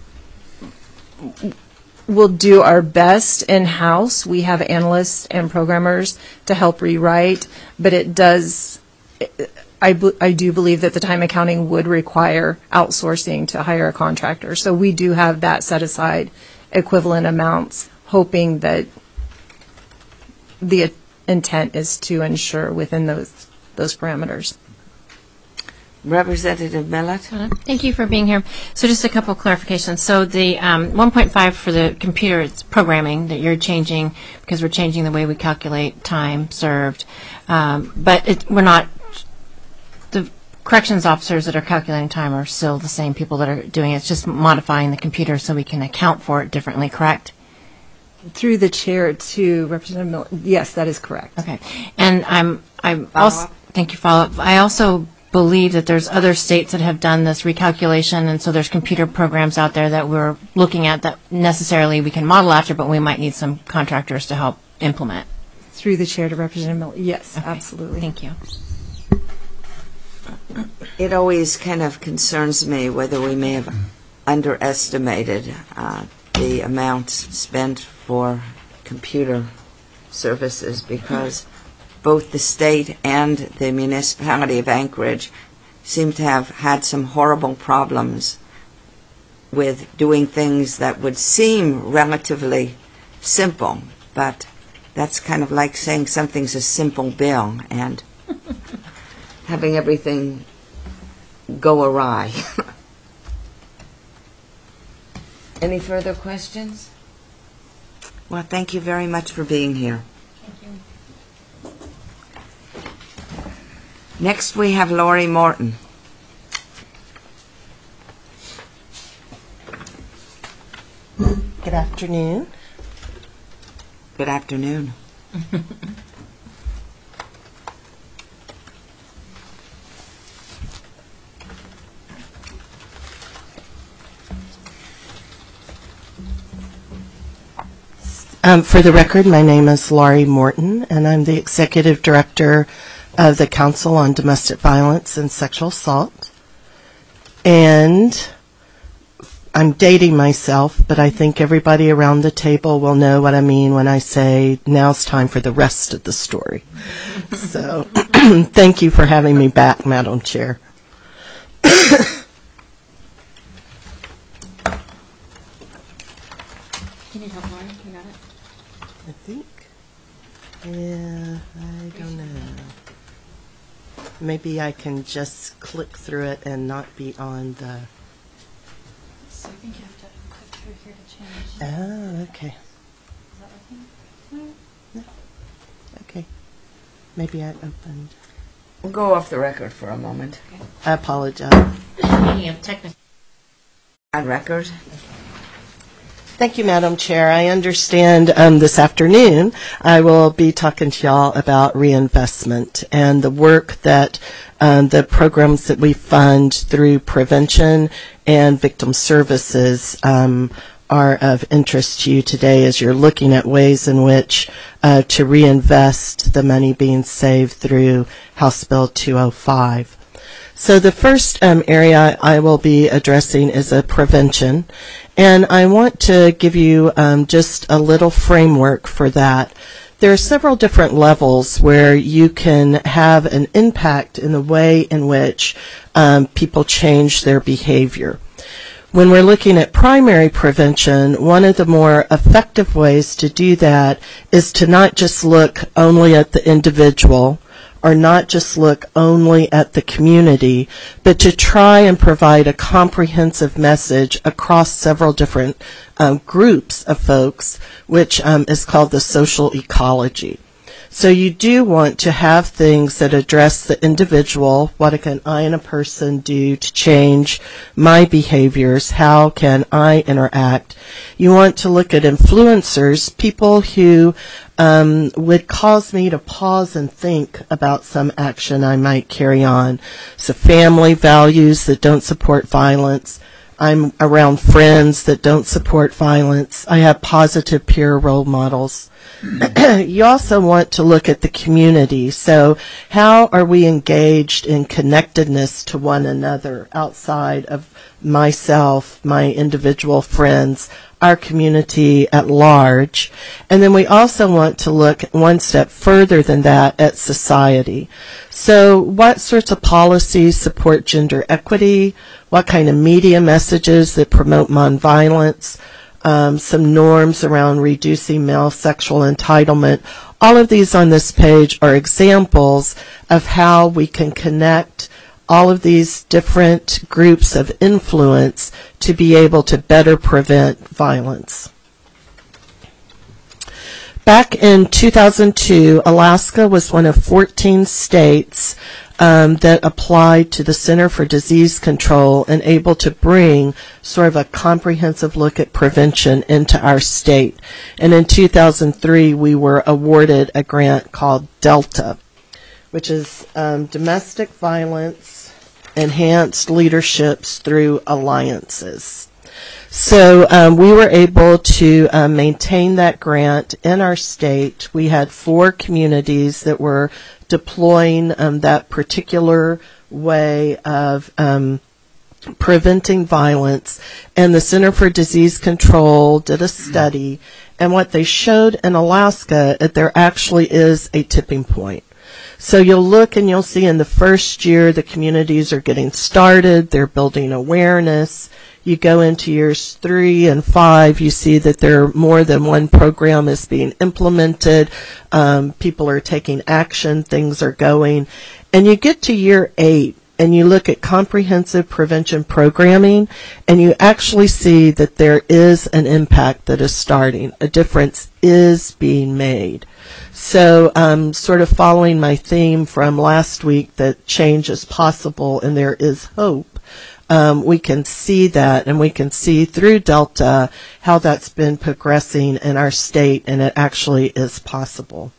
we'll do our best in-house. We have analysts and programmers to help rewrite, but it does, I, b- I do believe that the time accounting would require outsourcing to hire a contractor. So we do have that set aside equivalent amounts, hoping that the intent is to ensure within those those parameters. Representative Millett? Thank you for being here. So just a couple of clarifications. So the um, one point five for the computer it's programming that you're changing because we're changing the way we calculate time served. Um, but it, we're not, the corrections officers that are calculating time are still the same people that are doing it. It's just modifying the computer so we can account for it differently, correct? Through the chair to Representative Miller. Yes, that is correct. Okay. And I'm, I'm also, thank you, follow up. I also believe that there's other states that have done this recalculation, and so there's computer programs out there that we're looking at that necessarily we can model after, but we might need some contractors to help implement. Through the chair to Representative Miller. Yes, Okay. absolutely. Thank you. It always kind of concerns me whether we may have underestimated uh, the amounts spent for computer services, because both the state and the municipality of Anchorage seem to have had some horrible problems with doing things that would seem relatively simple, but that's kind of like saying something's a simple bill and having everything go awry. Any further questions? Well, thank you very much for being here. Thank you. Next, we have Laurie Morton. Good afternoon. Good afternoon. Um, for the record, my name is Laurie Morton, and I'm the Executive Director of the Council on Domestic Violence and Sexual Assault. And I'm dating myself, but I think everybody around the table will know what I mean when I say now's time for the rest of the story. So thank you for having me back, Madam Chair. You need help, Laurie? You got it? I think, yeah, I don't know. Maybe I can just click through it and not be on the, So I think you have to click through here to change. oh, okay, Is that working? No. okay. Maybe I opened, We'll go off the record for a moment. I apologize. Speaking of technical. On record? Thank you, Madam Chair. I understand um, this afternoon I will be talking to y'all about reinvestment and the work that um, the programs that we fund through prevention and victim services um, are of interest to you today as you're looking at ways in which uh, to reinvest the money being saved through House Bill two oh five. So the first um, area I will be addressing is a prevention, and I want to give you um, just a little framework for that. There are several different levels where you can have an impact in the way in which um, people change their behavior. When we're looking at primary prevention, one of the more effective ways to do that is to not just look only at the individual, or not just look only at the community, but to try and provide a comprehensive message across several different um, groups of folks, which um, is called the social ecology. So you do want to have things that address the individual. What can I and a person do to change my behaviors? How can I interact? You want to look at influencers, people who um, would cause me to pause and think about some action I might carry on. So family values that don't support violence. I'm around friends that don't support violence. I have positive peer role models. You also want to look at the community. So how are we engaged in connectedness to one another outside of myself, my individual friends, our community at large? And then we also want to look one step further than that at society. So what sorts of policies support gender equity? What kind of media messages that promote nonviolence? Um, some norms around reducing male sexual entitlement. All of these on this page are examples of how we can connect all of these different groups of influence to be able to better prevent violence. Back in two thousand two, Alaska was one of fourteen states um, that applied to the Center for Disease Control and able to bring sort of a comprehensive look at prevention into our state. And in two thousand three, we were awarded a grant called DELTA, which is um, Domestic Violence Enhanced Leaderships Through Alliances. So um, we were able to uh, maintain that grant in our state. We had four communities that were deploying um, that particular way of um, preventing violence. And the Center for Disease Control did a study. And what they showed in Alaska, that there actually is a tipping point. So you'll look and you'll see in the first year the communities are getting started. They're building awareness. You go into years three and five, you see that there are more than one program is being implemented. Um, people are taking action. Things are going. And you get to year eight, and you look at comprehensive prevention programming, and you actually see that there is an impact that is starting. A difference is being made. So um, sort of following my theme from last week that change is possible and there is hope. Um, we can see that, and we can see through Delta how that's been progressing in our state, and it actually is possible.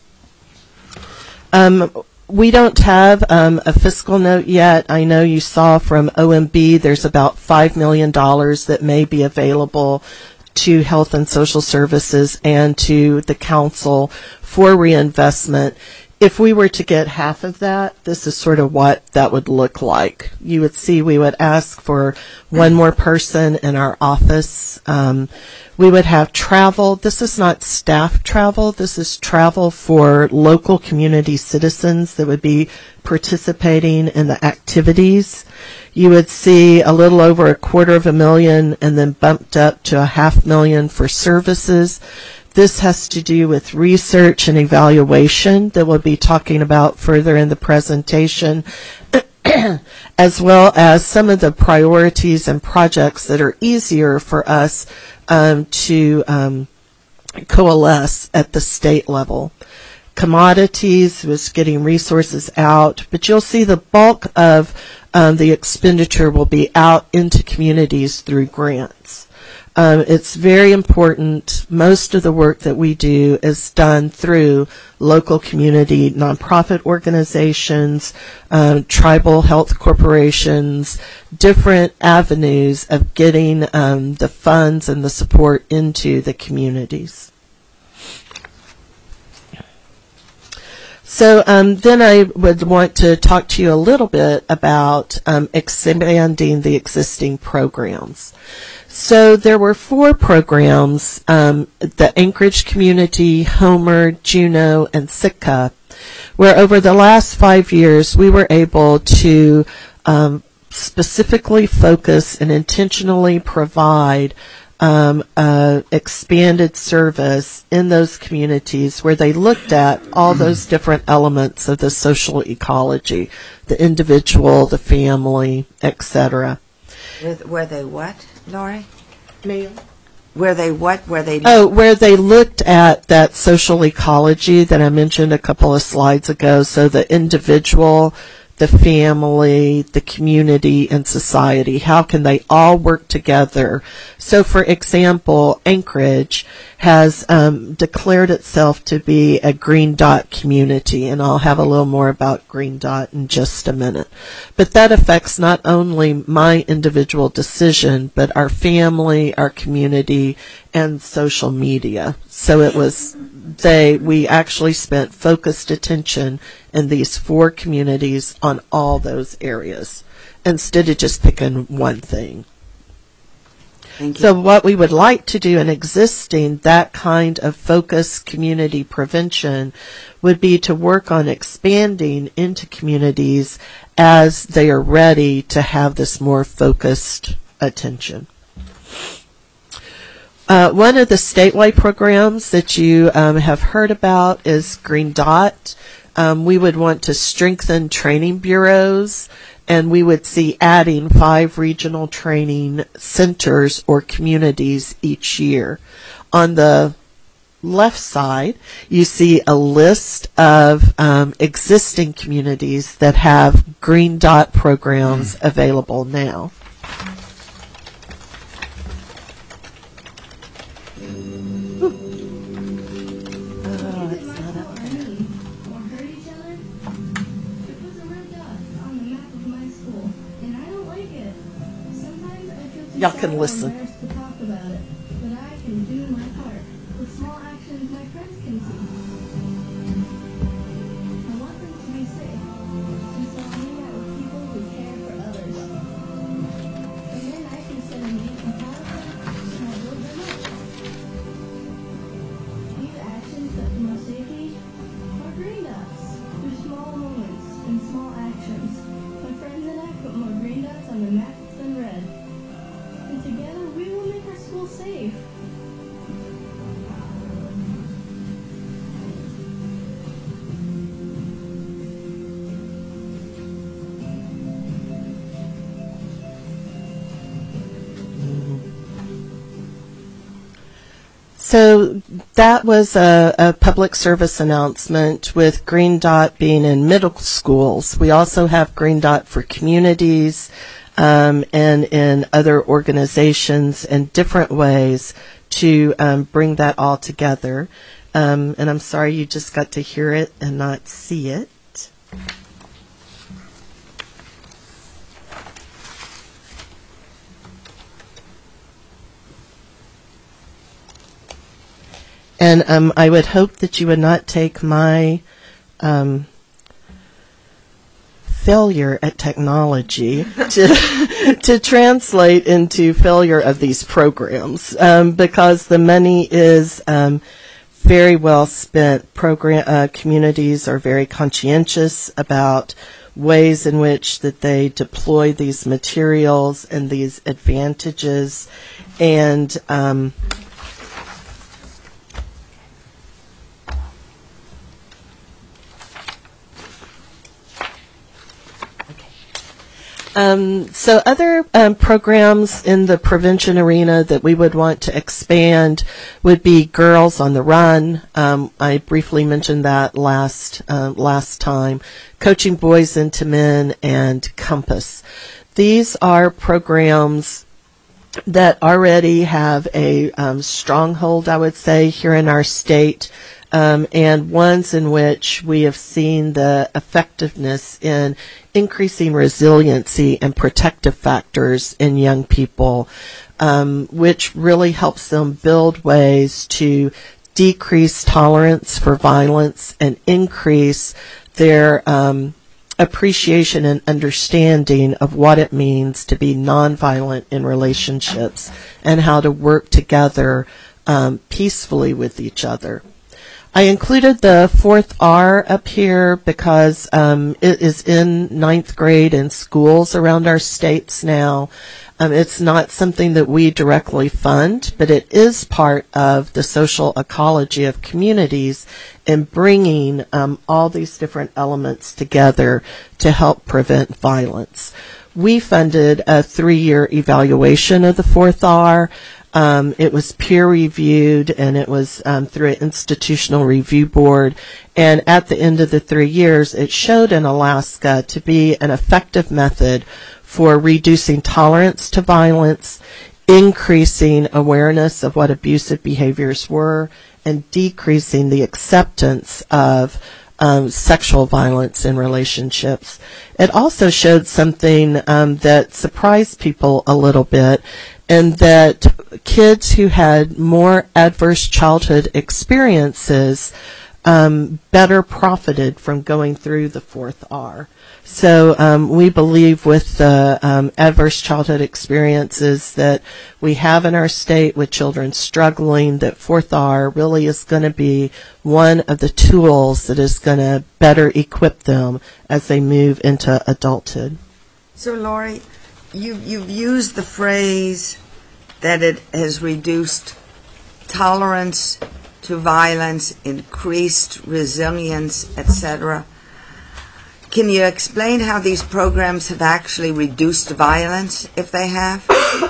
Um, we don't have um, a fiscal note yet. I know you saw from O M B there's about five million dollars that may be available to Health and Social Services and to the Council for reinvestment. If we were to get half of that, this is sort of what that would look like. You would see we would ask for one more person in our office. Um, we would have travel. This is not staff travel. This is travel for local community citizens that would be participating in the activities. You would see a little over a quarter of a million and then bumped up to a half million for services. This has to do with research and evaluation that we'll be talking about further in the presentation, as well as some of the priorities and projects that are easier for us um, to um, coalesce at the state level. Commodities was getting resources out, but you'll see the bulk of um, the expenditure will be out into communities through grants. Um, it's very important. Most of the work that we do is done through local community nonprofit organizations, um, tribal health corporations, different avenues of getting um, the funds and the support into the communities. So um, then I would want to talk to you a little bit about um, expanding the existing programs. So there were four programs, um, the Anchorage Community, Homer, Juneau, and Sitka, where over the last five years we were able to um, specifically focus and intentionally provide um, uh, expanded service in those communities where they looked at all those different elements of the social ecology, the individual, the family, et cetera. Were they what, Lori? Ma'am? Where they what? Where they? Oh, where they looked at that social ecology that I mentioned a couple of slides ago. So the individual, the family, the community, and society. How can they all work together? So, for example, Anchorage has um, declared itself to be a Green Dot community, and I'll have a little more about Green Dot in just a minute. But that affects not only my individual decision, but our family, our community, and social media. So it was they, we actually spent focused attention in these four communities on all those areas, instead of just picking one thing. Thank you. So what we would like to do in existing that kind of focused community prevention would be to work on expanding into communities as they are ready to have this more focused attention. Uh, one of the statewide programs that you um, have heard about is Green Dot. Um, we would want to strengthen training bureaus, and we would see adding five regional training centers or communities each year. On the left side, you see a list of um, existing communities that have Green Dot programs available now. Y'all can listen. To talk about it, but I can do my part with small actions my friends can see. I want them to be safe, and so I hang out with people who care for others. And then I can set a date and proud of them, and I'll build them up. These actions that promote safety are green dots. They're small moments and small actions. My friends and I put more green dots on the map than red. And together we will make our school safe. So that was a, a public service announcement with Green Dot being in middle schools. We also have Green Dot for communities, Um, and in other organizations and different ways to um, bring that all together. Um, and I'm sorry you just got to hear it and not see it. And um, I would hope that you would not take my um, failure at technology to to translate into failure of these programs, um, because the money is um, very well spent. Program uh, communities are very conscientious about ways in which that they deploy these materials and these advantages, and um, Um, so other um, programs in the prevention arena that we would want to expand would be Girls on the Run. Um, I briefly mentioned that last uh, last time. Coaching Boys into Men and Compass. These are programs that already have a um, stronghold, I would say, here in our state. Um, and ones in which we have seen the effectiveness in increasing resiliency and protective factors in young people, um, which really helps them build ways to decrease tolerance for violence and increase their um, appreciation and understanding of what it means to be nonviolent in relationships and how to work together um, peacefully with each other. I included the fourth R up here because um, it is in ninth grade in schools around our states now. Um, it's not something that we directly fund, but it is part of the social ecology of communities in bringing um, all these different elements together to help prevent violence. We funded a three-year evaluation of the fourth R. Um, it was peer-reviewed, and it was um, through an institutional review board. And at the end of the three years, it showed in Alaska to be an effective method for reducing tolerance to violence, increasing awareness of what abusive behaviors were, and decreasing the acceptance of um, sexual violence in relationships. It also showed something um, that surprised people a little bit, and that kids who had more adverse childhood experiences um, better profited from going through the fourth R. So um, we believe with the um, adverse childhood experiences that we have in our state with children struggling, that fourth R really is going to be one of the tools that is going to better equip them as they move into adulthood. So, Lori, you, you've used the phrase that it has reduced tolerance to violence, increased resilience, et cetera. Can you explain how these programs have actually reduced violence, if they have?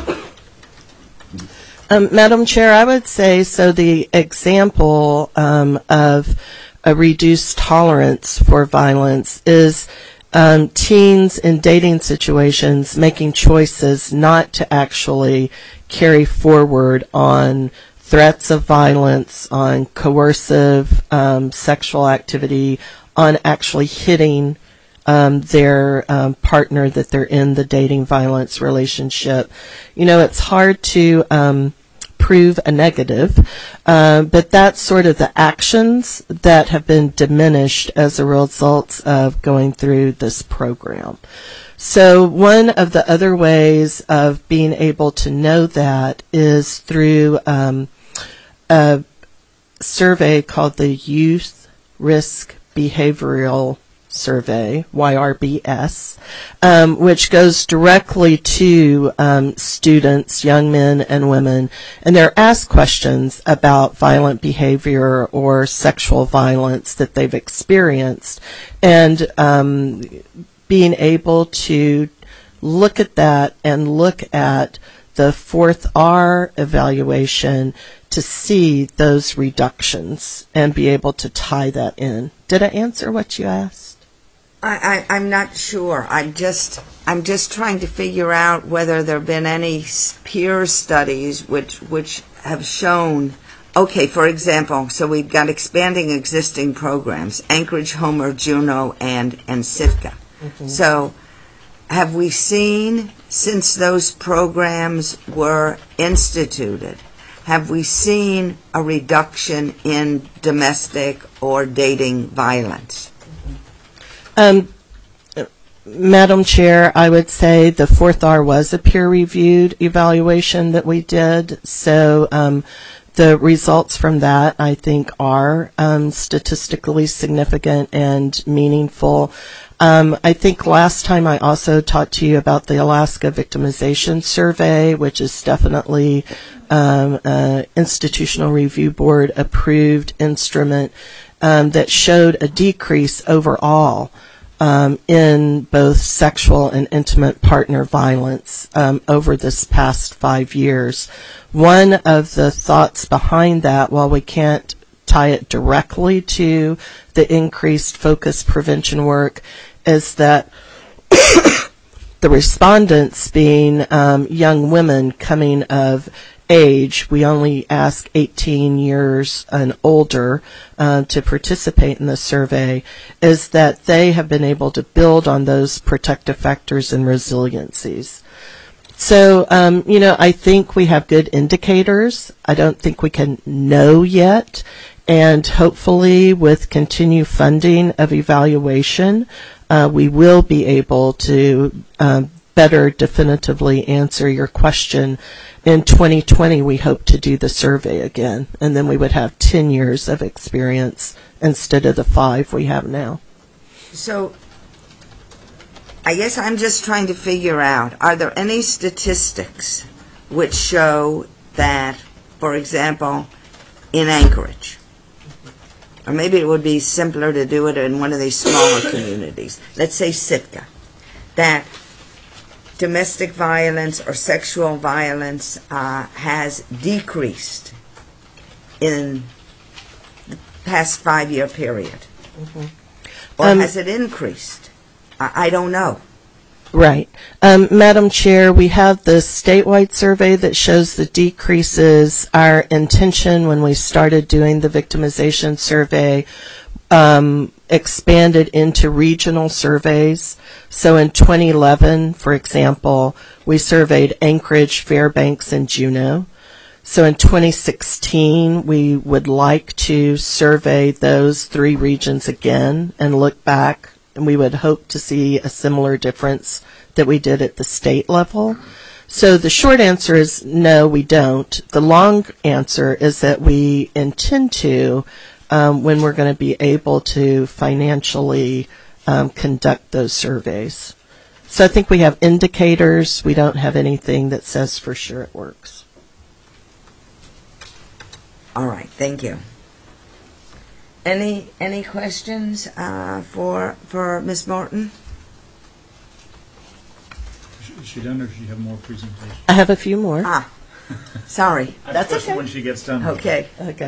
Um, Madam Chair, I would say, so the example um, of a reduced tolerance for violence is um, teens in dating situations making choices not to actually carry forward on threats of violence, on coercive um, sexual activity, on actually hitting Um, their um, partner that they're in the dating violence relationship. You know, it's hard to um, prove a negative, uh, but that's sort of the actions that have been diminished as a result of going through this program. So one of the other ways of being able to know that is through um, a survey called the Youth Risk Behavioral Survey, Y R B S, um, which goes directly to um, students, young men and women, and they're asked questions about violent behavior or sexual violence that they've experienced, and um, being able to look at that and look at the fourth R evaluation to see those reductions and be able to tie that in. Did I answer what you asked? I, I, I'm not sure. I'm just I'm just trying to figure out whether there have been any s- peer studies which which have shown. Okay, for example, so we've got expanding existing programs: Anchorage, Homer, Juneau, and and Sitka. Mm-hmm. So, have we seen, since those programs were instituted, have we seen a reduction in domestic or dating violence? Um, Madam Chair, I would say the fourth R was a peer-reviewed evaluation that we did, so um, the results from that, I think, are um, statistically significant and meaningful. Um, I think last time I also talked to you about the Alaska Victimization Survey, which is definitely um, an institutional review board approved instrument um, that showed a decrease overall um, in both sexual and intimate partner violence um, over this past five years. One of the thoughts behind that, while we can't tie it directly to the increased focus prevention work, is that the respondents being um, young women coming of age, we only ask eighteen years and older uh, to participate in the survey, is that they have been able to build on those protective factors and resiliencies. So, um, you know, I think we have good indicators. I don't think we can know yet. And hopefully with continued funding of evaluation, uh, we will be able to um, better definitively answer your question. In twenty twenty, we hope to do the survey again, and then we would have ten years of experience instead of the five we have now. So, I guess I'm just trying to figure out, are there any statistics which show that, for example, in Anchorage, or maybe it would be simpler to do it in one of these smaller communities, let's say Sitka, that domestic violence or sexual violence uh, has decreased in the past five-year period? Mm-hmm. Or Um, has it increased? I, I don't know. Right. Um, Madam Chair, we have the statewide survey that shows the decreases. Our intention when we started doing the victimization survey um, expanded into regional surveys. So in twenty eleven, for example, we surveyed Anchorage, Fairbanks, and Juneau. So in twenty sixteen, we would like to survey those three regions again and look back, and we would hope to see a similar difference that we did at the state level. So the short answer is no, we don't. The long answer is that we intend to um, when we're going to be able to financially um, conduct those surveys. So I think we have indicators. We don't have anything that says for sure it works. All right, thank you. Any any questions uh, for for Miz Morton? Is she done, or does she have more presentation? I have a few more. Ah, sorry. That's okay. When she gets done. Okay. Okay.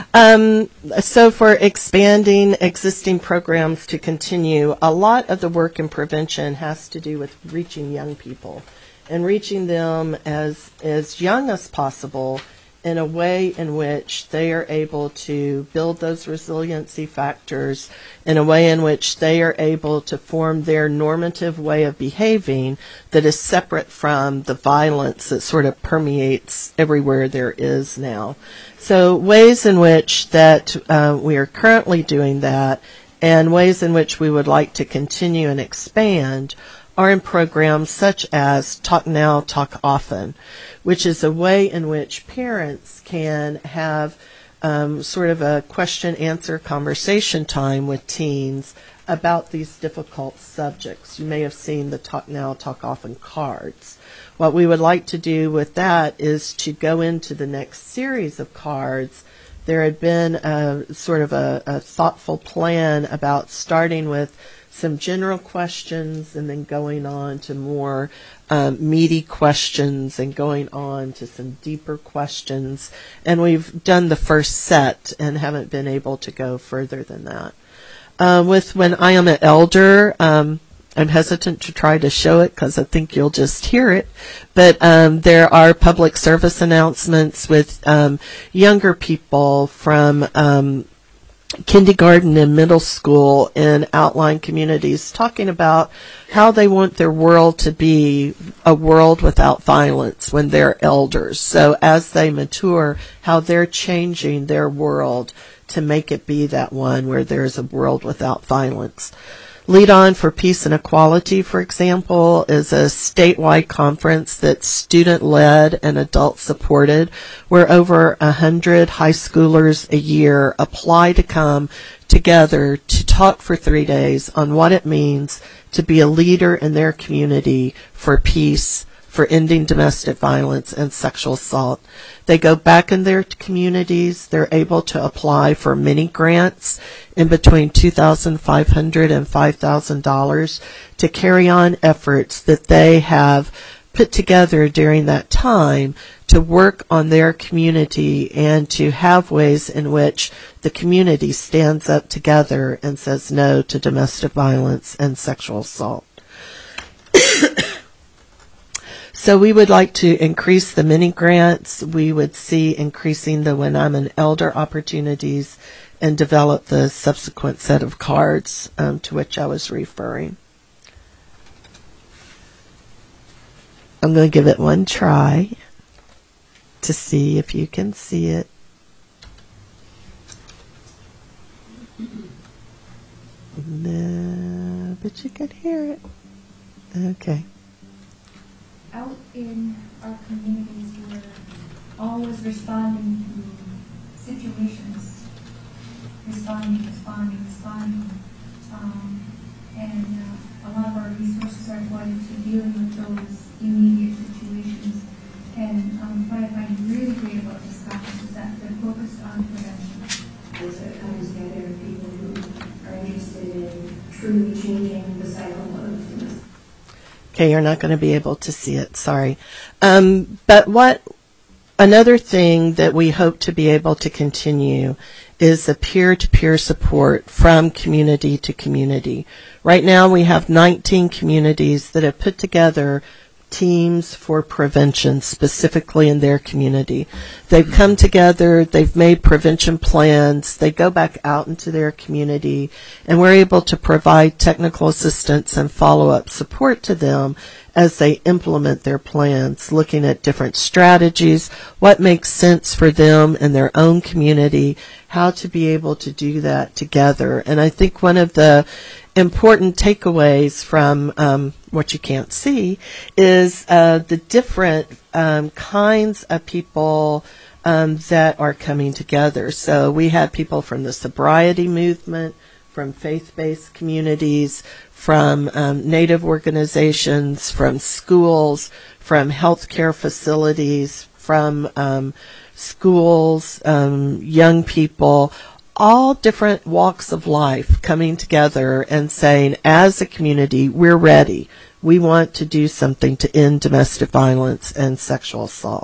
Um, so for expanding existing programs to continue, a lot of the work in prevention has to do with reaching young people and reaching them as as young as possible in a way in which they are able to build those resiliency factors, in a way in which they are able to form their normative way of behaving that is separate from the violence that sort of permeates everywhere there is now. So ways in which that uh, we are currently doing that, and ways in which we would like to continue and expand, are in programs such as Talk Now, Talk Often, which is a way in which parents can have um, sort of a question-answer conversation time with teens about these difficult subjects. You may have seen the Talk Now, Talk Often cards. What we would like to do with that is to go into the next series of cards. There had been a sort of a, a thoughtful plan about starting with some general questions and then going on to more um, meaty questions and going on to some deeper questions. And we've done the first set and haven't been able to go further than that. Uh, with When I Am an Elder, um, I'm hesitant to try to show it because I think you'll just hear it. But um, there are public service announcements with um, younger people from um, kindergarten and middle school in outlying communities talking about how they want their world to be a world without violence when they're elders. So as they mature, how they're changing their world to make it be that one where there's a world without violence. Lead On for Peace and Equality, for example, is a statewide conference that's student-led and adult-supported, where over a hundred high schoolers a year apply to come together to talk for three days on what it means to be a leader in their community for peace, for ending domestic violence and sexual assault. They go back in their communities. They're able to apply for mini grants in between two thousand five hundred dollars and five thousand dollars to carry on efforts that they have put together during that time to work on their community and to have ways in which the community stands up together and says no to domestic violence and sexual assault. So we would like to increase the mini grants. We would see increasing the When I'm an Elder opportunities and develop the subsequent set of cards um, to which I was referring. I'm going to give it one try to see if you can see it. No, but you can hear it. Okay. Out in our communities, we're always responding to situations, responding, responding, responding, um, and uh, a lot of our resources are going to dealing with those immediate situations. And um, what I find really great about this conference is that they're focused on prevention. So it comes together people who are interested in truly changing the cycle of domestic. Okay, you're not going to be able to see it, sorry. Um, but what, another thing that we hope to be able to continue is the peer-to-peer support from community to community. Right now we have nineteen communities that have put together teams for prevention specifically in their community. They've come together, they've made prevention plans, they go back out into their community, and we're able to provide technical assistance and follow-up support to them as they implement their plans, looking at different strategies, what makes sense for them in their own community, how to be able to do that together. And I think one of the important takeaways from um, what you can't see is uh, the different um, kinds of people um, that are coming together. So we had people from the sobriety movement, from faith-based communities, from um, Native organizations, from schools, from healthcare facilities, from um, schools, um, young people, all different walks of life coming together and saying, as a community, we're ready. We want to do something to end domestic violence and sexual assault.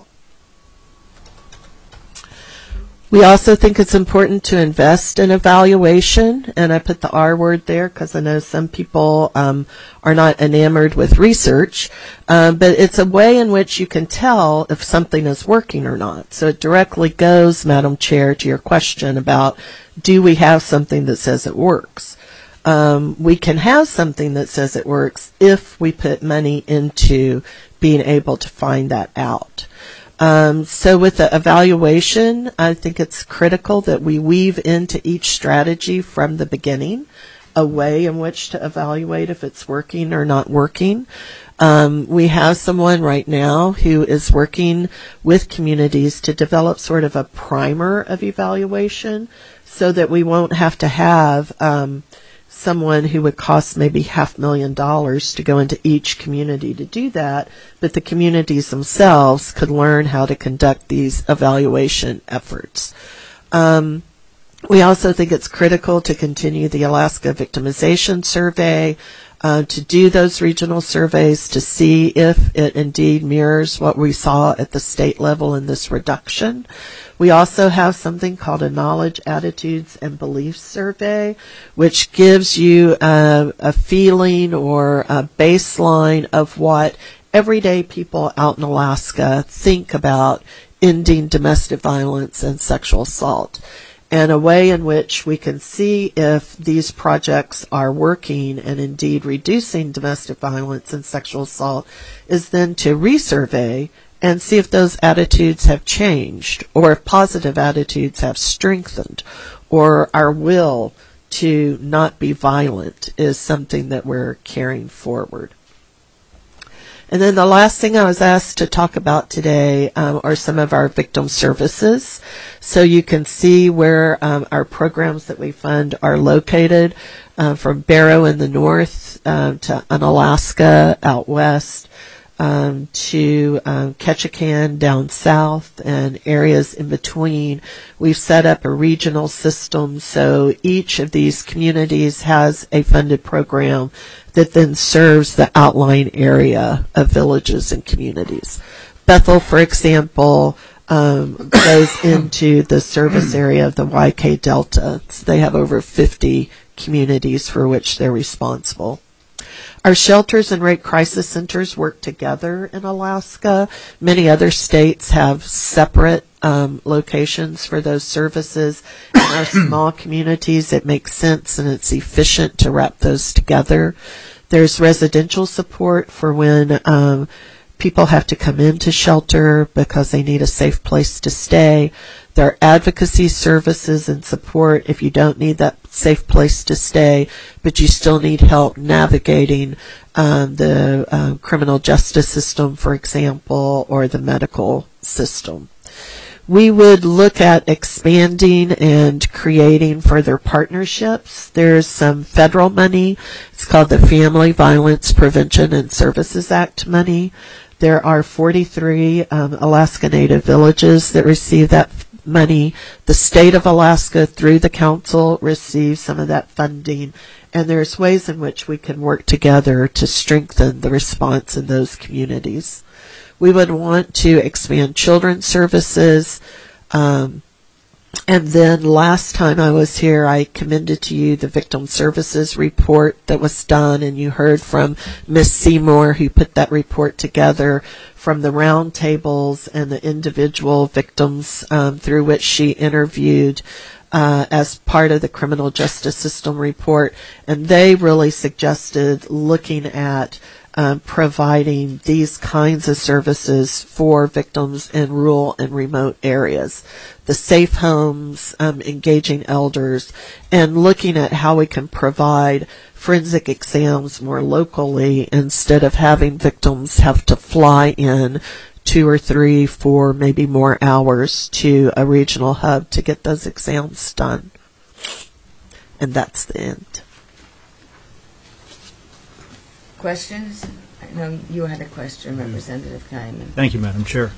We also think it's important to invest in evaluation, and I put the R word there because I know some people um, are not enamored with research, um, but it's a way in which you can tell if something is working or not. So it directly goes, Madam Chair, to your question about, do we have something that says it works? Um, we can have something that says it works if we put money into being able to find that out. Um, so with the evaluation, I think it's critical that we weave into each strategy from the beginning a way in which to evaluate if it's working or not working. Um, we have someone right now who is working with communities to develop sort of a primer of evaluation so that we won't have to have um, someone who would cost maybe half a million dollars to go into each community to do that, but the communities themselves could learn how to conduct these evaluation efforts. Um, we also think it's critical to continue the Alaska Victimization Survey, uh, to do those regional surveys to see if it indeed mirrors what we saw at the state level in this reduction. We also have something called a Knowledge, Attitudes, and Beliefs Survey, which gives you a, a feeling or a baseline of what everyday people out in Alaska think about ending domestic violence and sexual assault, and a way in which we can see if these projects are working and indeed reducing domestic violence and sexual assault is then to resurvey and see if those attitudes have changed, or if positive attitudes have strengthened, or our will to not be violent is something that we're carrying forward. And then the last thing I was asked to talk about today um, are some of our victim services. So you can see where um, our programs that we fund are located, uh, from Barrow in the north um, to Unalaska out west, Um, to um, Ketchikan down south and areas in between. We've set up a regional system, so each of these communities has a funded program that then serves the outlying area of villages and communities. Bethel, for example, um, goes into the service area of the Y K Delta. So they have over fifty communities for which they're responsible. Our shelters and rape crisis centers work together in Alaska. Many other states have separate um, locations for those services. In our small communities, it makes sense and it's efficient to wrap those together. There's residential support for when um, people have to come into shelter because they need a safe place to stay. There are advocacy services and support if you don't need that safe place to stay, but you still need help navigating um, the uh, criminal justice system, for example, or the medical system. We would look at expanding and creating further partnerships. There's some federal money. It's called the Family Violence Prevention and Services Act money. There are forty-three um, Alaska Native villages that receive that money. The state of Alaska, through the council, receives some of that funding. And there's ways in which we can work together to strengthen the response in those communities. We would want to expand children's services. Um, and then last time I was here, I commended to you the victim services report that was done, and you heard from Miz Seymour, who put that report together from the round tables and the individual victims um, through which she interviewed uh, as part of the criminal justice system report. And they really suggested looking at Um, providing these kinds of services for victims in rural and remote areas. The safe homes, um, engaging elders, and looking at how we can provide forensic exams more locally instead of having victims have to fly in two or three, four, maybe more hours to a regional hub to get those exams done. And that's the end. Questions? I know you had a question, Representative Kyman. Thank you, Madam Chair.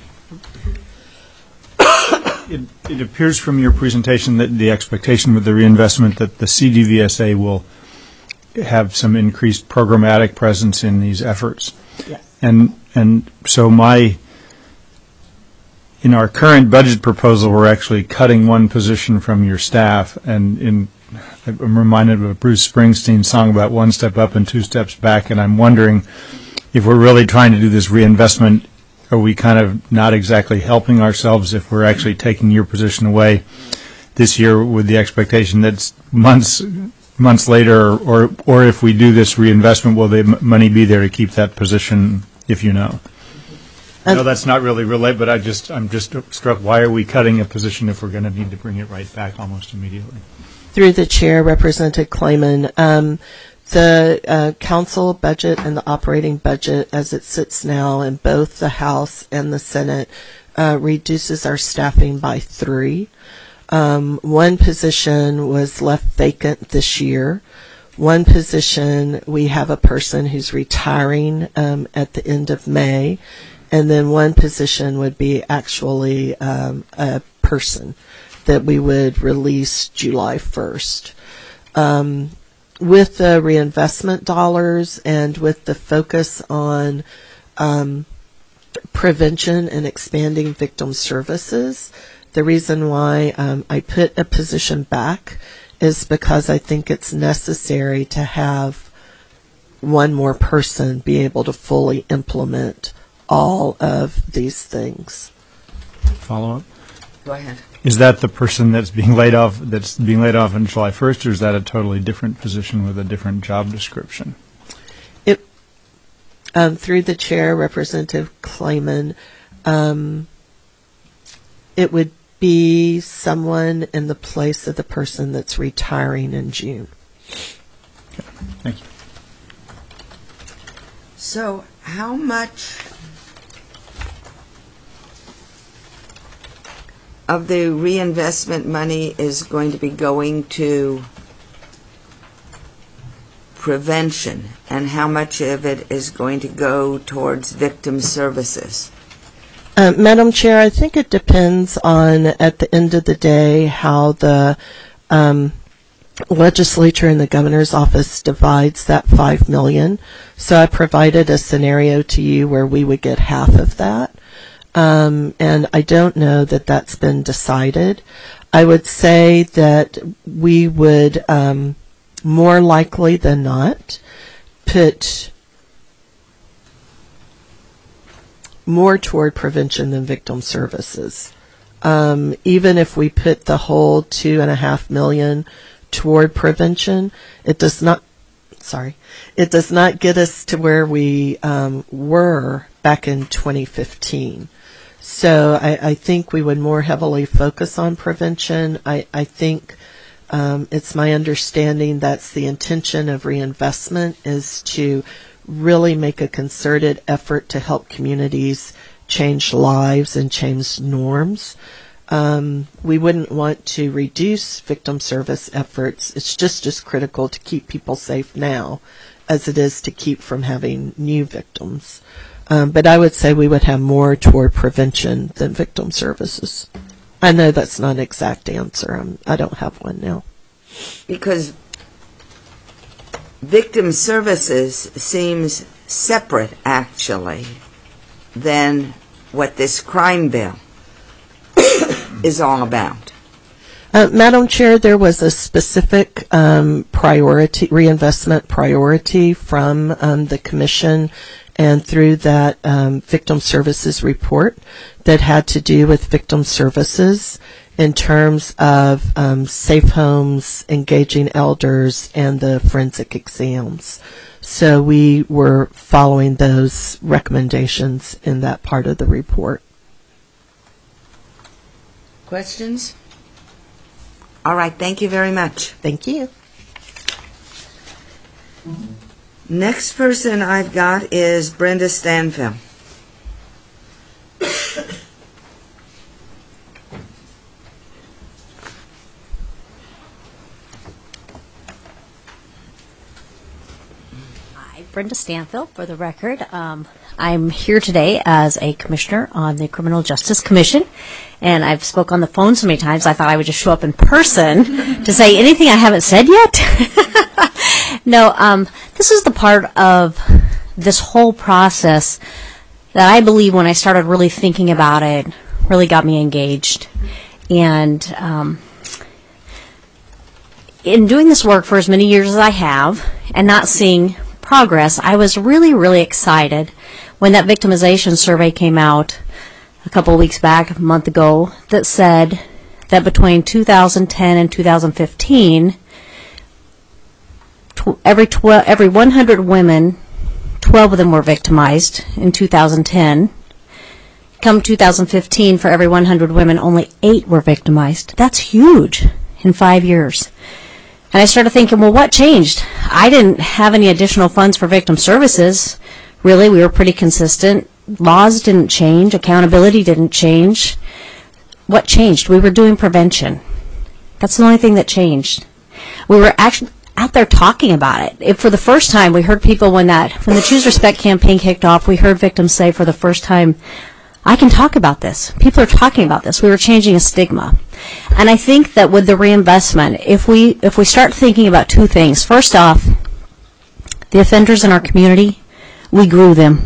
It, it appears from your presentation that the expectation with the reinvestment that the C D V S A will have some increased programmatic presence in these efforts. Yes. And and so my, in our current budget proposal, we're actually cutting one position from your staff, and in I'm reminded of a Bruce Springsteen song about one step up and two steps back, and I'm wondering if we're really trying to do this reinvestment, are we kind of not exactly helping ourselves if we're actually taking your position away this year with the expectation that months months later, or or if we do this reinvestment, will the m- money be there to keep that position, if you know? Um, no, that's not really related, but I just I'm just struck. Why are we cutting a position if we're going to need to bring it right back almost immediately? Through the chair, Representative Klayman, um, the uh, council budget and the operating budget as it sits now in both the House and the Senate uh, reduces our staffing by three. Um, one position was left vacant this year. One position, we have a person who's retiring um, at the end of May. And then one position would be actually um, a person that we would release July first. Um, with the reinvestment dollars and with the focus on um, prevention and expanding victim services, the reason why um, I put a position back is because I think it's necessary to have one more person be able to fully implement all of these things. Follow up? Go ahead. Is that the person that's being laid off, that's being laid off on July first, or is that a totally different position with a different job description? It, um, through the chair, Representative Klayman, um, it would be someone in the place of the person that's retiring in June. Okay. Thank you. So how much of the reinvestment money is going to be going to prevention, and how much of it is going to go towards victim services? Uh, Madam Chair, I think it depends on, at the end of the day, how the um, legislature and the governor's office divides that five million dollars. So I provided a scenario to you where we would get half of that. Um, and I don't know that that's been decided. I would say that we would, um, more likely than not, put more toward prevention than victim services. Um, even if we put the whole two and a half million toward prevention, it does not, sorry, it does not get us to where we um, were back in twenty fifteen. So I, I think we would more heavily focus on prevention. I, I think um, it's my understanding that's the intention of reinvestment, is to really make a concerted effort to help communities change lives and change norms. Um, we wouldn't want to reduce victim service efforts. It's just as critical to keep people safe now as it is to keep from having new victims. Um, but I would say we would have more toward prevention than victim services. I know that's not an exact answer. I'm, I don't have one now. Because victim services seems separate, actually, than what this crime bill is all about. Uh, Madam Chair, there was a specific um, priority, reinvestment priority from um, the Commission and through that um, victim services report that had to do with victim services in terms of um, safe homes, engaging elders, and the forensic exams. So we were following those recommendations in that part of the report. Questions? All right, thank you very much. Thank you. Next person I've got is Brenda Stanfill. Hi, Brenda Stanfill, for the record. Um, I'm here today as a commissioner on the Criminal Justice Commission, and I've spoke on the phone so many times I thought I would just show up in person to say anything I haven't said yet. No, um, this is the part of this whole process that I believe when I started really thinking about it really got me engaged. And um, in doing this work for as many years as I have and not seeing progress, I was really, really excited when that victimization survey came out a couple of weeks back, a month ago, that said that between two thousand ten and two thousand fifteen, tw- every tw- every one hundred women, twelve of them were victimized in two thousand ten. Come two thousand fifteen, for every one hundred women, only eight were victimized. That's huge in five years. And I started thinking, well, what changed? I didn't have any additional funds for victim services. Really, we were pretty consistent. Laws didn't change. Accountability didn't change. What changed? We were doing prevention. That's the only thing that changed. We were actually out there talking about it. If for the first time, we heard people when that when the Choose Respect campaign kicked off, we heard victims say for the first time, I can talk about this. People are talking about this. We were changing a stigma. And I think that with the reinvestment, if we if we start thinking about two things. First off, the offenders in our community, we grew them.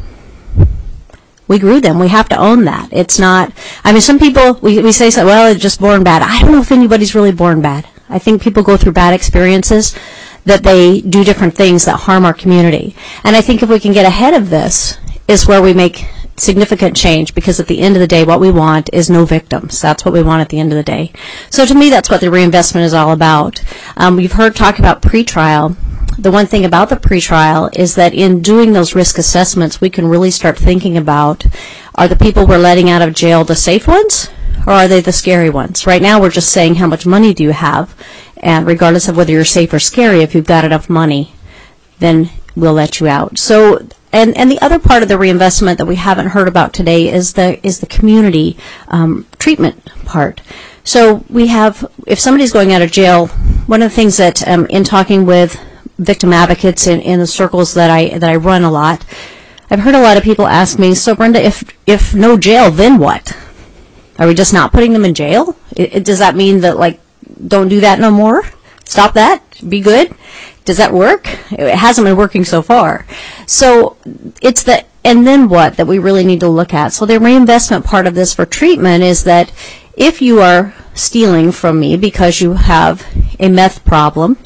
We grew them. We have to own that. It's not, I mean, some people, we, we say, so, well, it's just born bad. I don't know if anybody's really born bad. I think people go through bad experiences that they do different things that harm our community. And I think if we can get ahead of this is where we make significant change, because at the end of the day, what we want is no victims. That's what we want at the end of the day. So to me, that's what the reinvestment is all about. Um, we've heard talk about pretrial. The one thing about the pretrial is that in doing those risk assessments, we can really start thinking about, are the people we're letting out of jail the safe ones, or are they the scary ones? Right now, we're just saying, how much money do you have? And regardless of whether you're safe or scary, if you've got enough money, then we'll let you out. So, and, and the other part of the reinvestment that we haven't heard about today is the is the community um, treatment part. So we have, if somebody's going out of jail, one of the things that um, in talking with victim advocates in, in the circles that I that I run a lot, I've heard a lot of people ask me, so Brenda, if if no jail, then what? Are we just not putting them in jail? It, it, does that mean that, like, don't do that no more? Stop that? Be good? Does that work? It hasn't been working so far. So it's the and then what that we really need to look at. So the reinvestment part of this for treatment is that if you are stealing from me because you have a meth problem,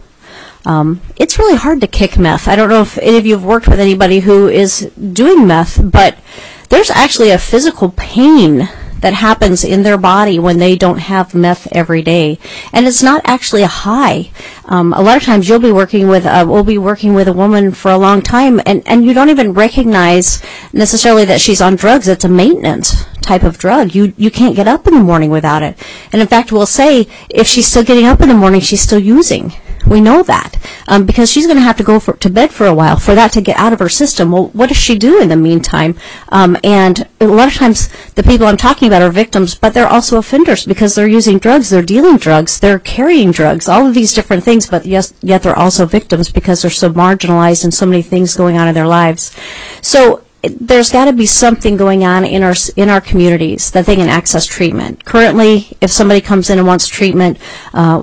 um, it's really hard to kick meth. I don't know if any of you have worked with anybody who is doing meth, but there's actually a physical pain that happens in their body when they don't have meth every day. And it's not actually a high. Um, a lot of times you'll be working with, uh, we'll be working with a woman for a long time, and, and you don't even recognize necessarily that she's on drugs. It's a maintenance type of drug. You you can't get up in the morning without it. And in fact, we'll say if she's still getting up in the morning, she's still using. We know that um, because she's going to have to go for, to bed for a while for that to get out of her system. Well, what does she do in the meantime? Um, and a lot of times the people I'm talking about are victims, but they're also offenders because they're using drugs, they're dealing drugs, they're carrying drugs, all of these different things, but yes, yet they're also victims because they're so marginalized and so many things going on in their lives. So there's got to be something going on in our in our communities that they can access treatment. Currently, if somebody comes in and wants treatment, uh,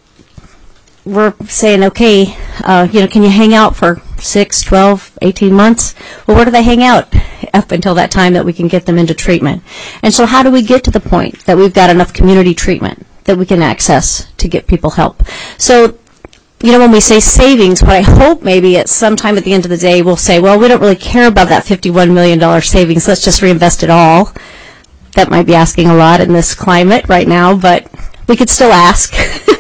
we're saying, okay, uh, you know, can you hang out for six, twelve, eighteen months? Well, where do they hang out up until that time that we can get them into treatment? And so how do we get to the point that we've got enough community treatment that we can access to get people help? So, you know, when we say savings, what I hope maybe at some time at the end of the day we'll say, well, we don't really care about that fifty-one million dollars savings. Let's just reinvest it all. That might be asking a lot in this climate right now, but we could still ask.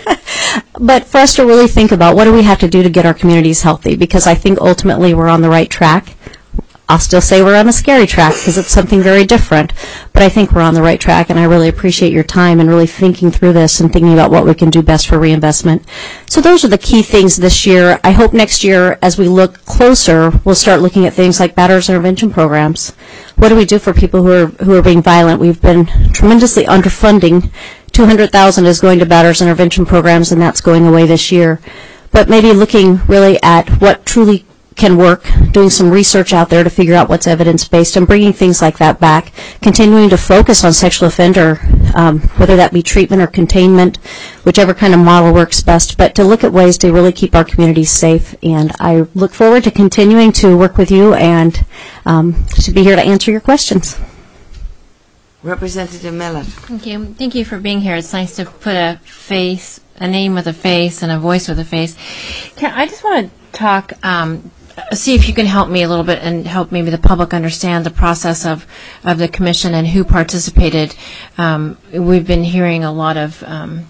But for us to really think about what do we have to do to get our communities healthy, because I think ultimately we're on the right track. I'll still say we're on a scary track because it's something very different, but I think we're on the right track, and I really appreciate your time and really thinking through this and thinking about what we can do best for reinvestment. So those are the key things this year. I hope next year, as we look closer, we'll start looking at things like batterers intervention programs. What do we do for people who are who are being violent? We've been tremendously underfunding. two hundred thousand dollars is going to batterers intervention programs, and that's going away this year. But maybe looking really at what truly can work, doing some research out there to figure out what's evidence-based, and bringing things like that back, continuing to focus on sexual offender, um, whether that be treatment or containment, whichever kind of model works best, but to look at ways to really keep our communities safe. And I look forward to continuing to work with you and um, to be here to answer your questions. Representative Miller. Thank you. Thank you for being here. It's nice to put a face, a name with a face, and a voice with a face. Can, I just want to talk, um, see if you can help me a little bit and help maybe the public understand the process of, of the commission and who participated. Um, we've been hearing a lot of um,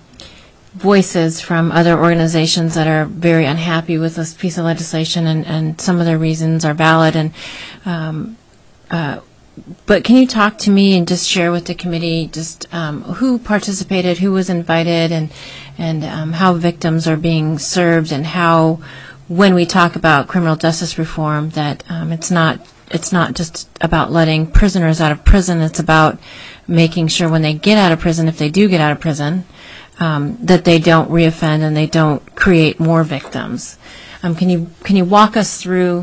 voices from other organizations that are very unhappy with this piece of legislation, and, and some of their reasons are valid. And um, uh, But can you talk to me and just share with the committee just um, who participated, who was invited, and and um, how victims are being served, and how, when we talk about criminal justice reform, that um, it's not it's not just about letting prisoners out of prison. It's about making sure when they get out of prison, if they do get out of prison, um, that they don't reoffend and they don't create more victims. Um, can you can you walk us through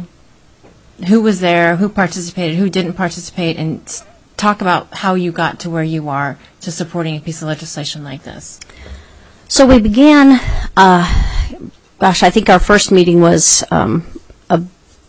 who was there, who participated, who didn't participate, and talk about how you got to where you are to supporting a piece of legislation like this? So we began, uh, gosh, I think our first meeting was um, a,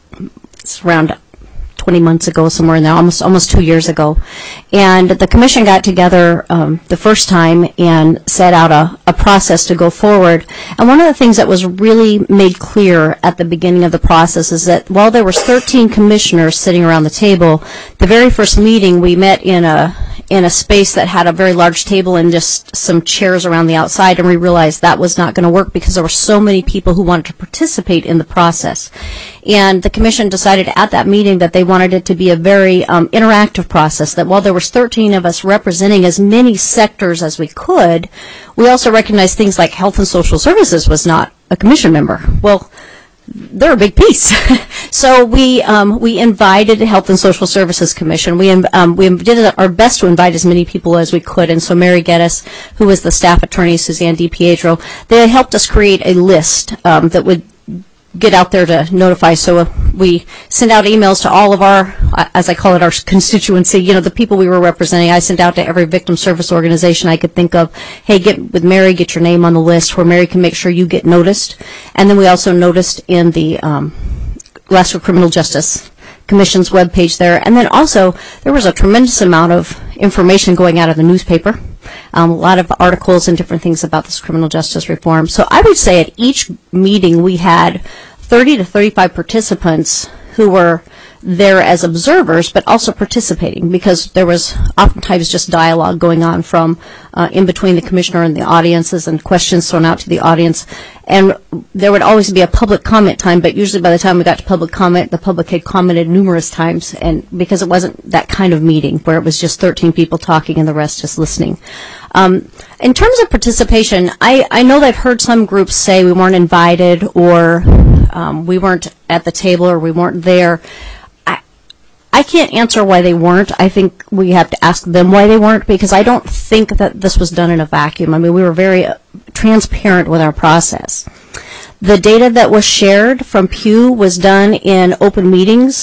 it's around twenty months ago, somewhere in there, almost almost two years ago. And the commission got together um, the first time and set out a, a process to go forward. And one of the things that was really made clear at the beginning of the process is that while there was thirteen commissioners sitting around the table, the very first meeting we met in a in a space that had a very large table and just some chairs around the outside, and we realized that was not going to work because there were so many people who wanted to participate in the process. And the commission decided at that meeting that they wanted it to be a very um, interactive process, that while there was thirteen of us representing as many sectors as we could, we also recognized things like Health and Social Services was not a commission member. Well, they're a big piece. So we um, we invited the Health and Social Services Commission. We um, we did our best to invite as many people as we could. And so Mary Geddes, who was the staff attorney, Suzanne DiPietro, they helped us create a list um, that would get out there to notify. So uh, we sent out emails to all of our, as I call it, our constituency, you know, the people we were representing. I sent out to every victim service organization I could think of, hey, get with Mary, get your name on the list where Mary can make sure you get noticed. And then we also noticed in the um, Alaska Criminal Justice Commission's webpage there. And then also there was a tremendous amount of information going out of the newspaper. Um, a lot of articles and different things about this criminal justice reform. So I would say at each meeting we had thirty to thirty-five participants who were there as observers, but also participating, because there was oftentimes just dialogue going on from uh, in between the commissioner and the audiences, and questions thrown out to the audience. And there would always be a public comment time, but usually by the time we got to public comment, the public had commented numerous times, and because it wasn't that kind of meeting where it was just thirteen people talking and the rest just listening. Um, in terms of participation, I, I know that I've heard some groups say we weren't invited, or um, we weren't at the table, or we weren't there. I, I can't answer why they weren't. I think we have to ask them why they weren't, because I don't think that this was done in a vacuum. I mean, we were very uh, transparent with our process. The data that was shared from Pew was done in open meetings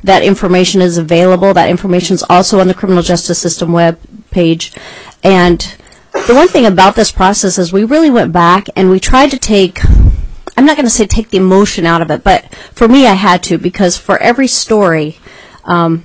that information is available. That information is also on the criminal justice system web page. And the one thing about this process is we really went back and we tried to take, I'm not going to say take the emotion out of it, but for me I had to, because for every story, um,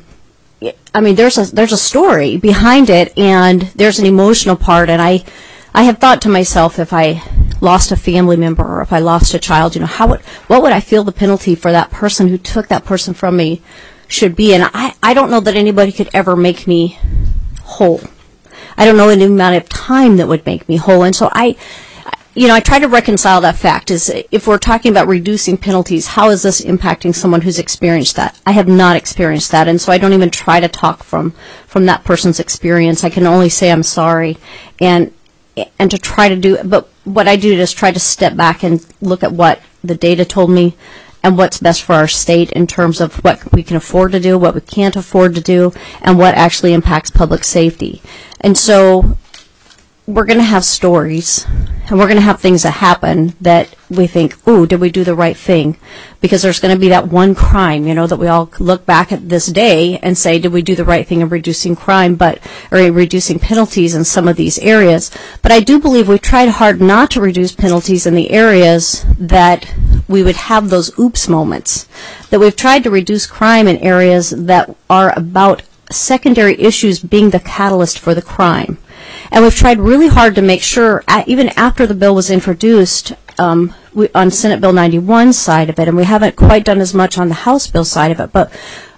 I mean, there's a there's a story behind it, and there's an emotional part. And I, I have thought to myself, if I lost a family member or if I lost a child, you know, how would what would I feel the penalty for that person who took that person from me should be? And I, I don't know that anybody could ever make me whole. I don't know any amount of time that would make me whole. And so I, you know, I try to reconcile that fact. Is if we're talking about reducing penalties, how is this impacting someone who's experienced that? I have not experienced that, and so I don't even try to talk from from that person's experience. I can only say I'm sorry, and and to try to do. But what I do is try to step back and look at what the data told me, and what's best for our state in terms of what we can afford to do, what we can't afford to do, and what actually impacts public safety. And so we're going to have stories, and we're going to have things that happen that we think, ooh, did we do the right thing? Because there's going to be that one crime, you know, that we all look back at this day and say, did we do the right thing in reducing crime, but or in reducing penalties in some of these areas? But I do believe we've tried hard not to reduce penalties in the areas that we would have those oops moments, that we've tried to reduce crime in areas that are about secondary issues being the catalyst for the crime. And we've tried really hard to make sure, at, even after the bill was introduced, um, we, on Senate Bill ninety-one side of it, and we haven't quite done as much on the House bill side of it, but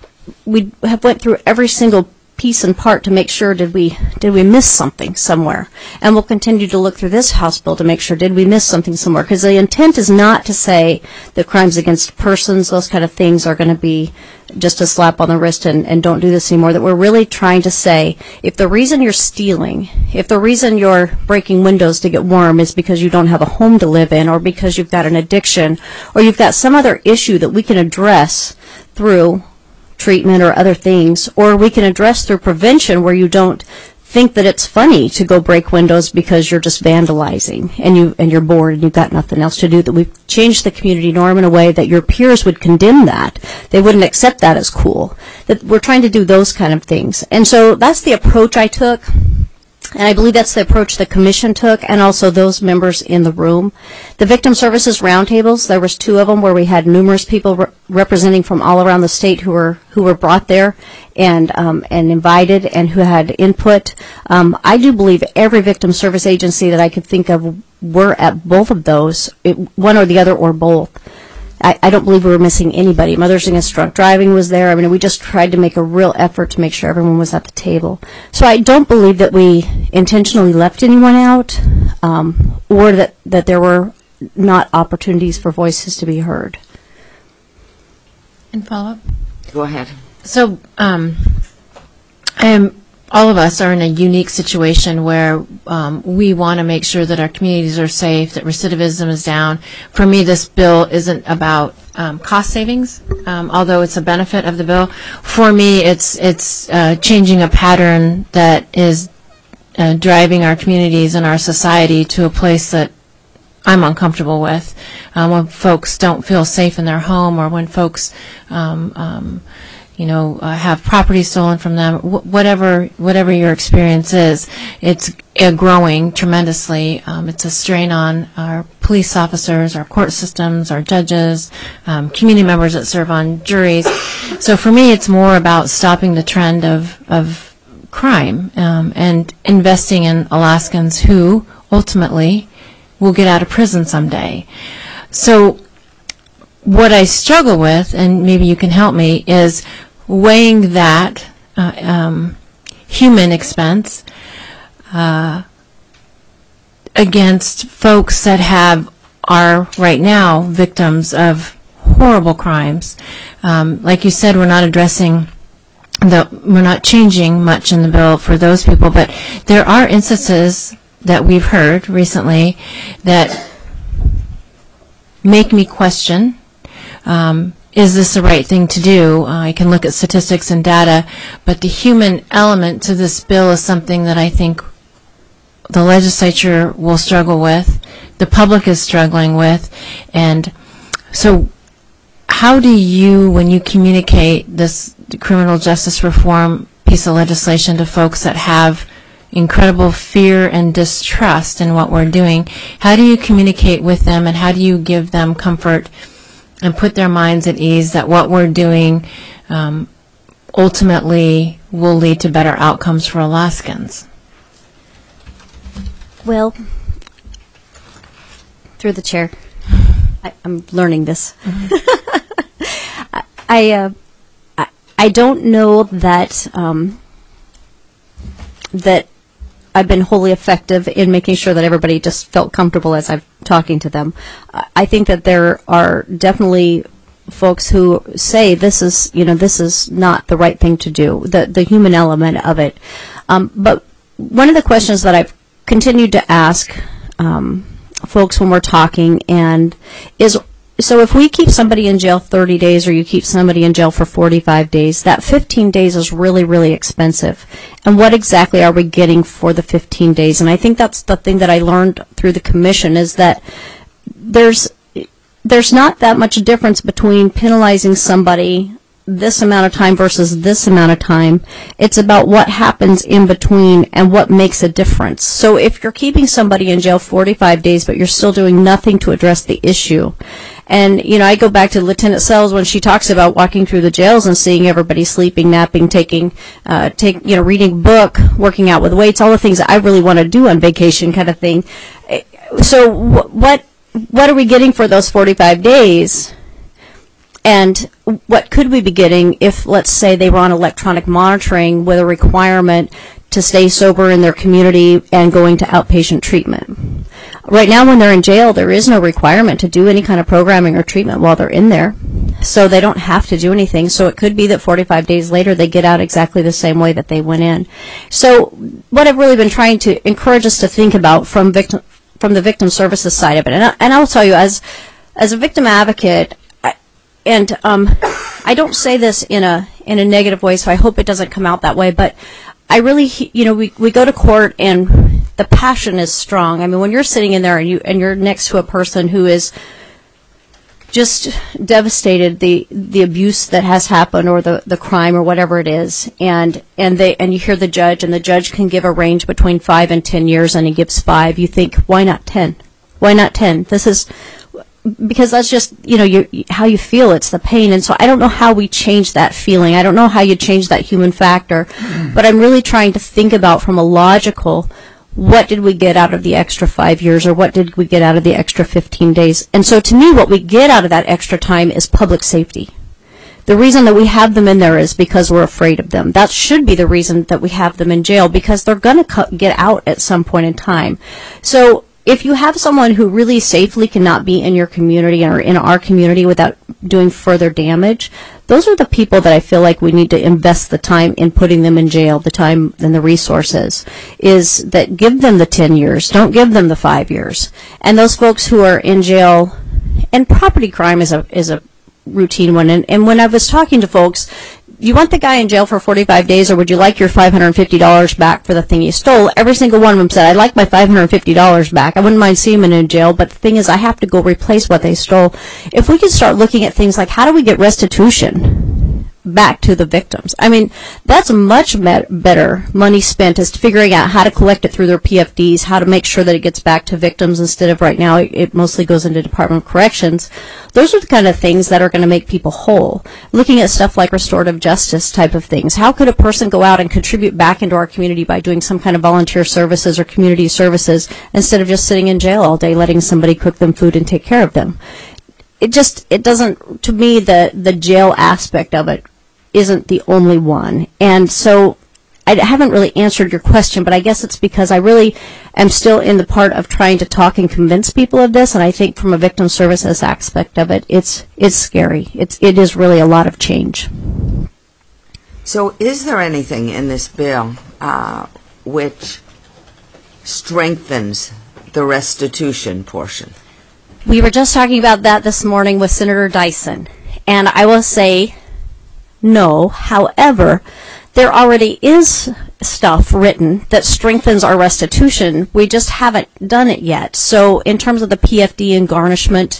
we have went through every single piece and part to make sure, did we did we miss something somewhere? And we'll continue to look through this House bill to make sure, did we miss something somewhere? Because the intent is not to say that crimes against persons, those kind of things, are going to be just a slap on the wrist and, and don't do this anymore. That we're really trying to say, if the reason you're stealing, if the reason you're breaking windows to get warm is because you don't have a home to live in, or because you've got an addiction, or you've got some other issue that we can address through treatment or other things, or we can address through prevention where you don't think that it's funny to go break windows because you're just vandalizing and you and you're bored and you've got nothing else to do, that we've changed the community norm in a way that your peers would condemn that. They wouldn't accept that as cool. That we're trying to do those kind of things. And so that's the approach I took. And I believe that's the approach the commission took, and also those members in the room. The Victim Services Roundtables, there was two of them where we had numerous people re- representing from all around the state who were who were brought there and um, and invited and who had input. Um, I do believe every victim service agency that I could think of were at both of those, it, one or the other or both. I, I don't believe we were missing anybody. Mothers Against Drunk Driving was there. I mean, we just tried to make a real effort to make sure everyone was at the table. So I don't believe that we intentionally left anyone out, um, or that, that there were not opportunities for voices to be heard. And follow up? Go ahead. So, um, I am, all of us are in a unique situation where um, we want to make sure that our communities are safe, that recidivism is down. For me, this bill isn't about um, cost savings, um, although it's a benefit of the bill. For me, it's it's uh, changing a pattern that is uh, driving our communities and our society to a place that I'm uncomfortable with. Um, when folks don't feel safe in their home, or when folks um, um, you know, uh, have property stolen from them, wh- whatever whatever your experience is, it's uh, growing tremendously. Um, it's a strain on our police officers, our court systems, our judges, um, community members that serve on juries. So for me, it's more about stopping the trend of, of crime um, and investing in Alaskans who ultimately will get out of prison someday. So what I struggle with, and maybe you can help me, is weighing that uh, um, human expense uh, against folks that have are right now victims of horrible crimes. Um, like you said, we're not addressing the, we're not changing much in the bill for those people, but there are instances that we've heard recently that make me question, um, is this the right thing to do? Uh, I can look at statistics and data, but the human element to this bill is something that I think the legislature will struggle with, the public is struggling with, and so how how do you, when you communicate this criminal justice reform piece of legislation to folks that have incredible fear and distrust in what we're doing, how do you communicate with them, and how do you give them comfort and put their minds at ease that what we're doing um, ultimately will lead to better outcomes for Alaskans? Well, through the chair, I, I'm learning this. Mm-hmm. I, I, uh, I I don't know that um, that I've been wholly effective in making sure that everybody just felt comfortable as I'm talking to them. I think that there are definitely folks who say this is, you know, this is not the right thing to do, the the human element of it. Um, but one of the questions that I've continued to ask um, folks when we're talking and is, so if we keep somebody in jail thirty days or you keep somebody in jail for forty-five days, that fifteen days is really, really expensive. And what exactly are we getting for the fifteen days? And I think that's the thing that I learned through the commission is that there's there's not that much difference between penalizing somebody this amount of time versus this amount of time. It's about what happens in between and what makes a difference. So if you're keeping somebody in jail forty-five days but you're still doing nothing to address the issue, and, you know, I go back to Lieutenant Sells when she talks about walking through the jails and seeing everybody sleeping, napping, taking, uh, take, you know, reading a book, working out with weights, all the things that I really want to do on vacation kind of thing. So wh- what what are we getting for those forty-five days? And what could we be getting if, let's say, they were on electronic monitoring with a requirement to stay sober in their community and going to outpatient treatment? Right now, when they're in jail, there is no requirement to do any kind of programming or treatment while they're in there. So they don't have to do anything. So it could be that forty-five days later, they get out exactly the same way that they went in. So what I've really been trying to encourage us to think about from victim, from the victim services side of it, and, I, and I'll tell you, as, as a victim advocate, and um, I don't say this in a in a negative way, so I hope it doesn't come out that way. But I really, you know, we we go to court and the passion is strong. I mean, when you're sitting in there and you and you're next to a person who is just devastated, the the abuse that has happened or the, the crime or whatever it is, and and they and you hear the judge, and the judge can give a range between five and ten years, and he gives five. You think, why not ten? Why not ten? This is. Because that's just, you know, you, how you feel. It's the pain. And so I don't know how we change that feeling. I don't know how you change that human factor. But I'm really trying to think about from a logical, what did we get out of the extra five years or what did we get out of the extra fifteen days? And so to me, what we get out of that extra time is public safety. The reason that we have them in there is because we're afraid of them. That should be the reason that we have them in jail, because they're going to get out at some point in time. So if you have someone who really safely cannot be in your community or in our community without doing further damage, those are the people that I feel like we need to invest the time in putting them in jail, the time and the resources, is that give them the ten years. Don't give them the five years. And those folks who are in jail, and property crime is a is a routine one. And, and when I was talking to folks, you want the guy in jail for forty-five days, or would you like your five hundred fifty dollars back for the thing you stole? Every single one of them said, I'd like my five hundred fifty dollars back. I wouldn't mind seeing them in jail, but the thing is, I have to go replace what they stole. If we could start looking at things like, how do we get restitution back to the victims? I mean, that's much better money spent as figuring out how to collect it through their P F Ds, how to make sure that it gets back to victims instead of right now it, it mostly goes into Department of Corrections. Those are the kind of things that are going to make people whole. Looking at stuff like restorative justice type of things. How could a person go out and contribute back into our community by doing some kind of volunteer services or community services instead of just sitting in jail all day letting somebody cook them food and take care of them? It just, it doesn't, to me, the, the jail aspect of it isn't the only one. And so I haven't really answered your question, but I guess it's because I really am still in the part of trying to talk and convince people of this, and I think from a victim services aspect of it, it's it's scary. It's it is really a lot of change. So is there anything in this bill uh, which strengthens the restitution portion? We were just talking about that this morning with Senator Dyson, and I will say no. However, there already is stuff written that strengthens our restitution. We just haven't done it yet. So in terms of the P F D and garnishment,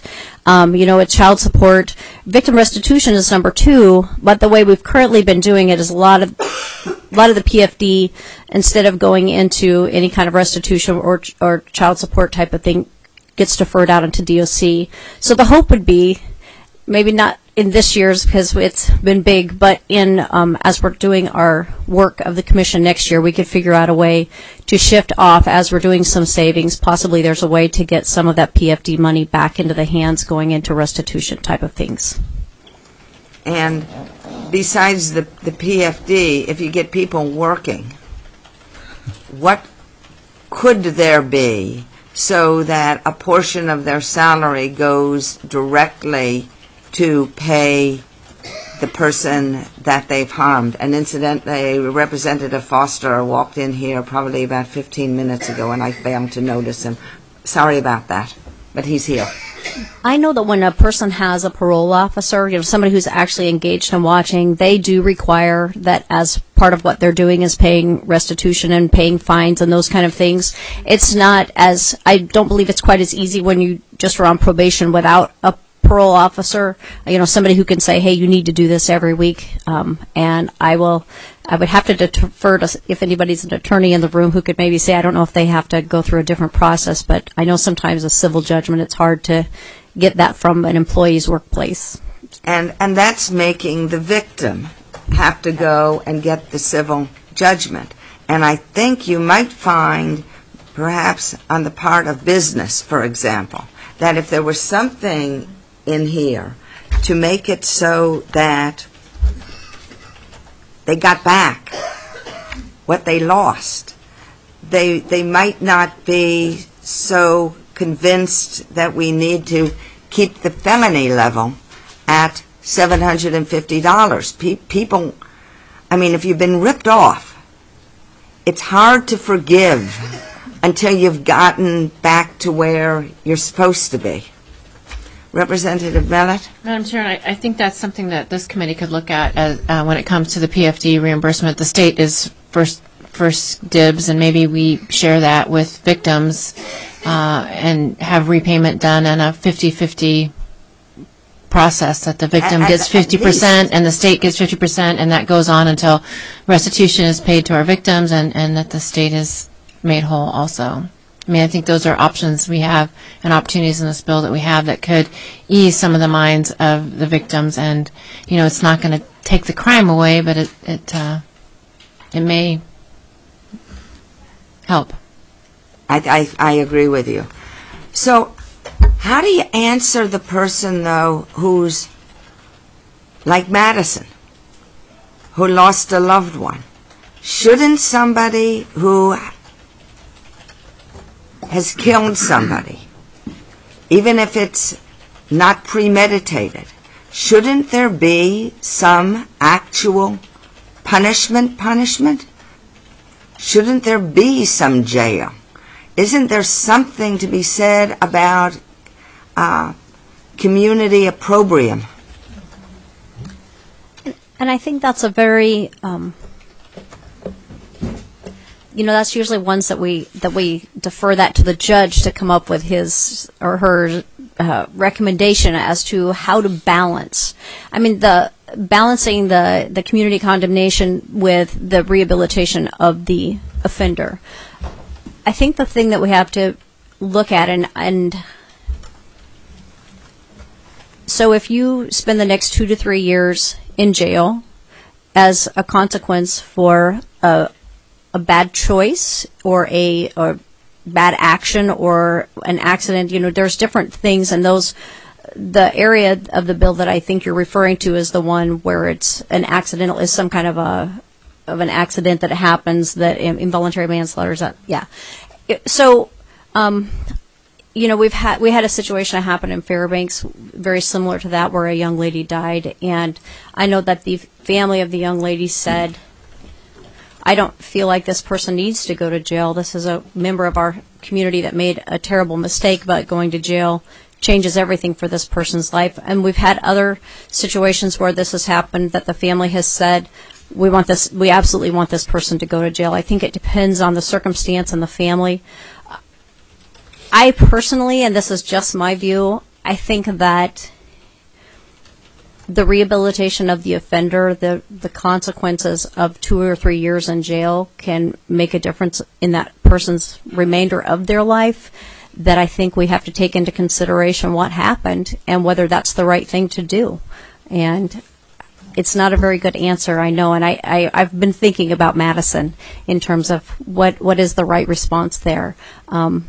Um, you know, it's child support. Victim restitution is number two, but the way we've currently been doing it is a lot of a lot of the P F D, instead of going into any kind of restitution or or child support type of thing, gets deferred out into D O C. So the hope would be, maybe not in this year's because it's been big, but in um, as we're doing our work of the commission next year, we could figure out a way to shift off as we're doing some savings. Possibly there's a way to get some of that P F D money back into the hands going into restitution type of things. And besides the, the P F D, if you get people working, what could there be so that a portion of their salary goes directly to pay the person that they've harmed? And incidentally, Representative Foster walked in here probably about fifteen minutes ago, and I failed to notice him. Sorry about that, but he's here. I know that when a person has a parole officer, you know, somebody who's actually engaged in watching, they do require that as part of what they're doing is paying restitution and paying fines and those kind of things. It's not as, I don't believe it's quite as easy when you just are on probation without a parole officer, you know, somebody who can say, hey, you need to do this every week. Um, and I will, I would have to defer to, if anybody's an attorney in the room who could maybe say, I don't know if they have to go through a different process, but I know sometimes a civil judgment, it's hard to get that from an employee's workplace. And, and that's making the victim have to go and get the civil judgment. And I think you might find, perhaps on the part of business, for example, that if there was something in here to make it so that they got back what they lost, they they might not be so convinced that we need to keep the felony level at seven hundred fifty dollars. Pe- people, I mean, if you've been ripped off, it's hard to forgive until you've gotten back to where you're supposed to be. Representative Mellett? Madam Chair, I, I think that's something that this committee could look at as, uh, when it comes to the P F D reimbursement. The state is first first dibs, and maybe we share that with victims uh, and have repayment done in a fifty-fifty process, that the victim At- gets at- at fifty percent least. and the state gets fifty percent, and that goes on until restitution is paid to our victims, and, and that the state is made whole also. I mean, I think those are options we have and opportunities in this bill that we have that could ease some of the minds of the victims. And, you know, it's not going to take the crime away, but it it, uh, it may help. I, I, I agree with you. So how do you answer the person, though, who's like Madison, who lost a loved one? Shouldn't somebody who has killed somebody, even if it's not premeditated, shouldn't there be some actual punishment punishment? Shouldn't there be some jail? Isn't there something to be said about uh, community opprobrium? And I think that's a very, um, you know, that's usually ones that we that we defer that to the judge to come up with his or her uh, recommendation as to how to balance. I mean, the balancing the the community condemnation with the rehabilitation of the offender. I think the thing that we have to look at, and and so if you spend the next two to three years in jail as a consequence for a a bad choice or a or bad action or an accident, you know, there's different things, and those, the area of the bill that I think you're referring to is the one where it's an accidental, is some kind of a of an accident that happens, that involuntary manslaughter is that, yeah. So, um, you know, we've had we had a situation that happened in Fairbanks, very similar to that, where a young lady died, and I know that the family of the young lady said, I don't feel like this person needs to go to jail. This is a member of our community that made a terrible mistake, but going to jail changes everything for this person's life. And we've had other situations where this has happened, that the family has said, we want this, we absolutely want this person to go to jail. I think it depends on the circumstance and the family. I personally, and this is just my view, I think that the rehabilitation of the offender, the, the consequences of two or three years in jail can make a difference in that person's remainder of their life, that I think we have to take into consideration what happened and whether that's the right thing to do. And it's not a very good answer, I know, and I, I, I've been thinking about Madison in terms of what, what is the right response there. Um,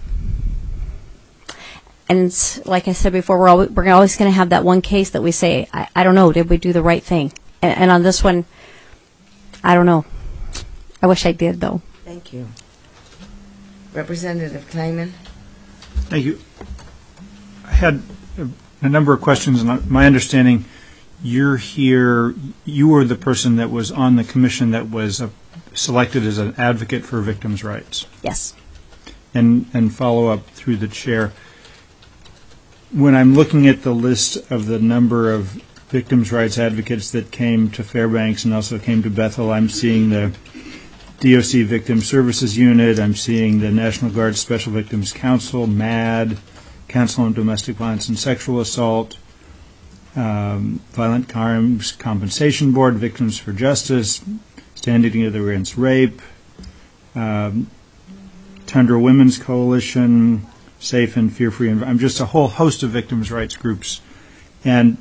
and it's, like I said before, we're, always, we're always going to have that one case that we say, I, I don't know, did we do the right thing? And, and on this one, I don't know. I wish I did, though. Thank you. Representative Kleiman? Thank you. I had a, a number of questions, and my understanding, you're here, you were the person that was on the commission that was uh, selected as an advocate for victims' rights. Yes. And, and follow up through the chair. When I'm looking at the list of the number of victims' rights advocates that came to Fairbanks and also came to Bethel, I'm seeing the D O C Victim Services Unit, I'm seeing the National Guard Special Victims Council, MAD, Council on Domestic Violence and Sexual Assault, um, Violent Crimes Compensation Board, Victims for Justice, Standing Together Against Rape, um, Tundra Women's Coalition, Safe and Fear-Free Environment. I'm just a whole host of victims' rights groups. And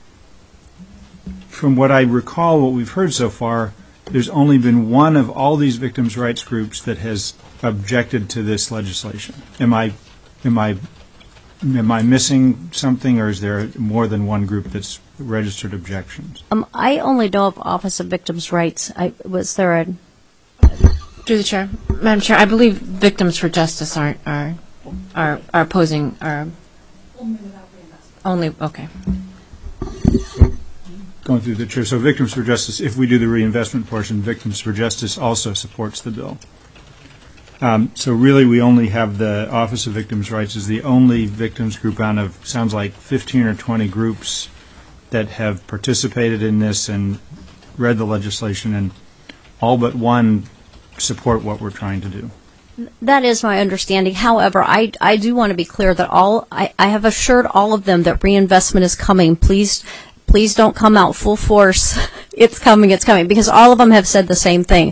from what I recall, what we've heard so far, there's only been one of all these victims' rights groups that has objected to this legislation. Am I, am I, am I missing something, or is there more than one group that's registered objections? Um, I only know of Office of Victims' Rights. I, was there a... Through the chair. Madam Chair, I believe Victims for Justice aren't, are, are, are opposing, are... Only, okay. Going through the chair. So Victims for Justice, if we do the reinvestment portion, Victims for Justice also supports the bill. Um, so really we only have the Office of Victims' Rights as the only victims group out of, sounds like fifteen or twenty groups that have participated in this and read the legislation, and all but one support what we're trying to do. That is my understanding. However, I, I do want to be clear that all I, I have assured all of them that reinvestment is coming. Please Please don't come out full force. It's coming, it's coming. Because all of them have said the same thing.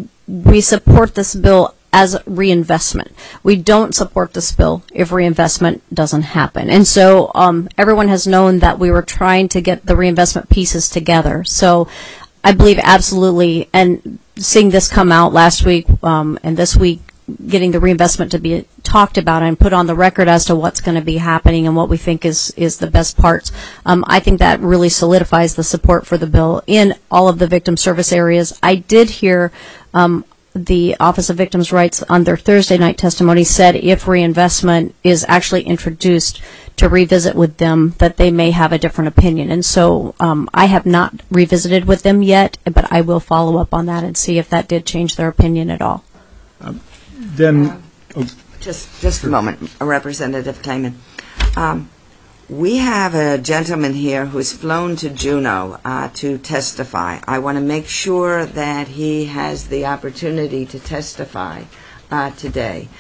We support this bill as reinvestment. We don't support this bill if reinvestment doesn't happen. And so um, everyone has known that we were trying to get the reinvestment pieces together. So I believe absolutely, and seeing this come out last week um, and this week, getting the reinvestment to be talked about and put on the record as to what's going to be happening and what we think is, is the best parts. Um, I think that really solidifies the support for the bill in all of the victim service areas. I did hear um, the Office of Victims' Rights on their Thursday night testimony said if reinvestment is actually introduced to revisit with them, that they may have a different opinion. And so um, I have not revisited with them yet, but I will follow up on that and see if that did change their opinion at all. Um, Then, oh. Just just a moment, Representative Kleiman. Um, we have a gentleman here who's flown to Juneau uh, to testify. I want to make sure that he has the opportunity to testify uh, today.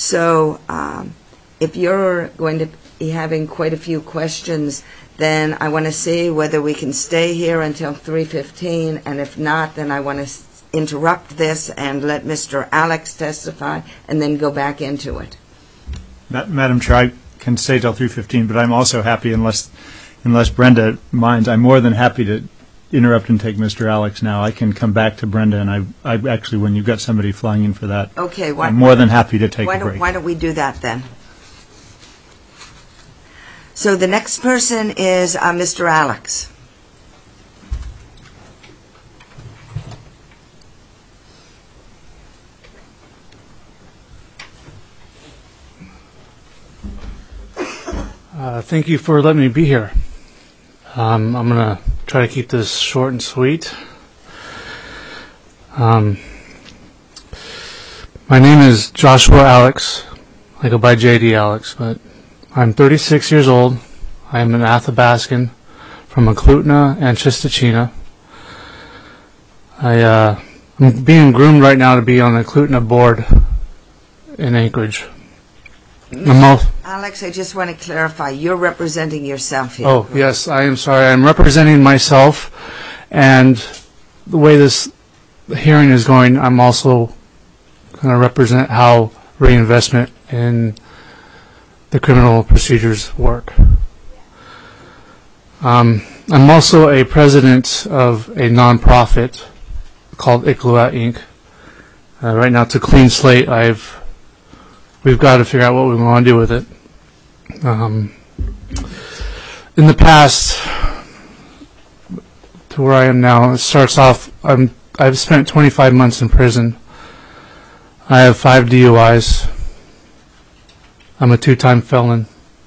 So um, if you're going to be having quite a few questions, then I want to see whether we can stay here until three fifteen, and if not, then I want to interrupt this and let Mister Alex testify and then go back into it. Ma- Madam Chair, I can stay till three fifteen, but I'm also happy, unless unless Brenda minds, I'm more than happy to interrupt and take Mister Alex now. I can come back to Brenda, and I, I actually, when you've got somebody flying in for that, okay, why, I'm more than happy to take why a break. Don't, why don't we do that then? So the next person is uh, Mister Alex. Uh, thank you for letting me be here. Um, I'm going to try to keep this short and sweet. Um, my name is Joshua Alex. I go by J D Alex, but I'm thirty-six years old. I am an Athabascan from Eklutna and Chistochina. I, uh, I'm being groomed right now to be on the Eklutna board in Anchorage. I'm al- Alex, I just want to clarify, you're representing yourself here. Oh, yes, I am sorry. I'm representing myself, and the way this hearing is going, I'm also going to represent how reinvestment in the criminal procedures work. Um, I'm also a president of a nonprofit called I C L U A Incorporated. Uh, right now, it's a clean slate. I've we've got to figure out what we want to do with it. Um, in the past, to where I am now, it starts off. I'm I've spent twenty-five months in prison. I have five D U Is. I'm a two-time felon.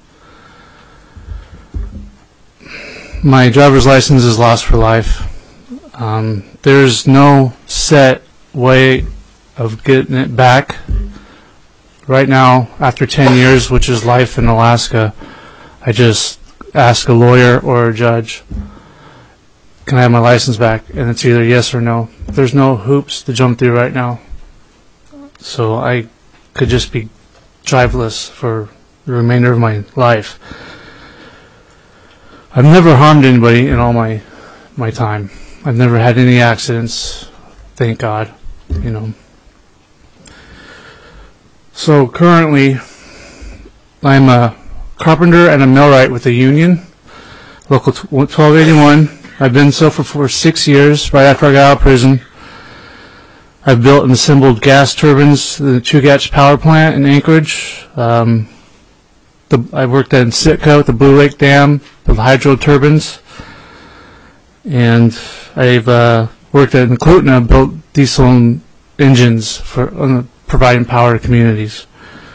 My driver's license is lost for life. Um, there's no set way of getting it back. Right now, after ten years, which is life in Alaska, I just ask a lawyer or a judge, can I have my license back? And it's either yes or no. There's no hoops to jump through right now. So I could just be driveless for the remainder of my life. I've never harmed anybody in all my my time. I've never had any accidents, thank God, you know. So currently, I'm a carpenter and a millwright with the union, local twelve eighty-one. I've been so for, for six years, right after I got out of prison. I've built and assembled gas turbines, the Chugach power plant in Anchorage. Um, the, I worked at Sitka with the Blue Lake Dam, the hydro turbines. And I've uh, worked at Enclutna, built diesel engines for uh, providing power to communities.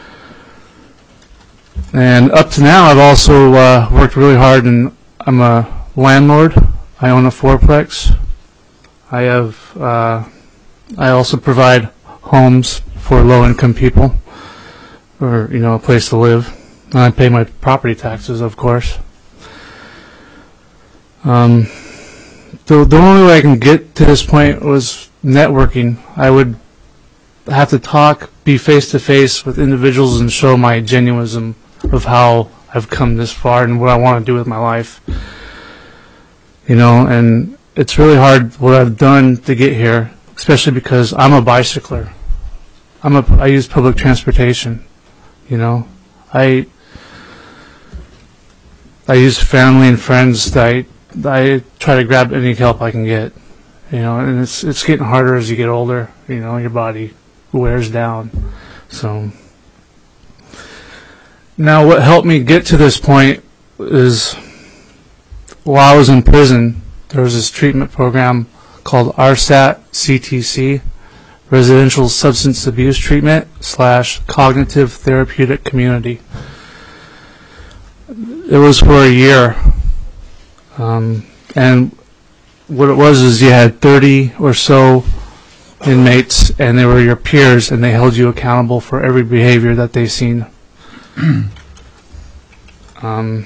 And up to now, I've also uh, worked really hard, and I'm a landlord. I own a fourplex. I have... Uh, I also provide homes for low-income people, or, you know, a place to live. And I pay my property taxes, of course. Um, the, the only way I can get to this point was networking. I would have to talk, be face-to-face with individuals and show my genuism of how I've come this far and what I want to do with my life. You know, and it's really hard what I've done to get here, especially because I'm a bicycler. I'm a, I use public transportation, you know. I I use family and friends that I, I try to grab any help I can get, you know, and it's it's getting harder as you get older, you know, your body wears down. So now what helped me get to this point is while I was in prison, there was this treatment program called R S A T C T C, Residential Substance Abuse Treatment slash Cognitive Therapeutic Community. It was for a year, um, and what it was is you had thirty or so inmates, and they were your peers, and they held you accountable for every behavior that they seen. um,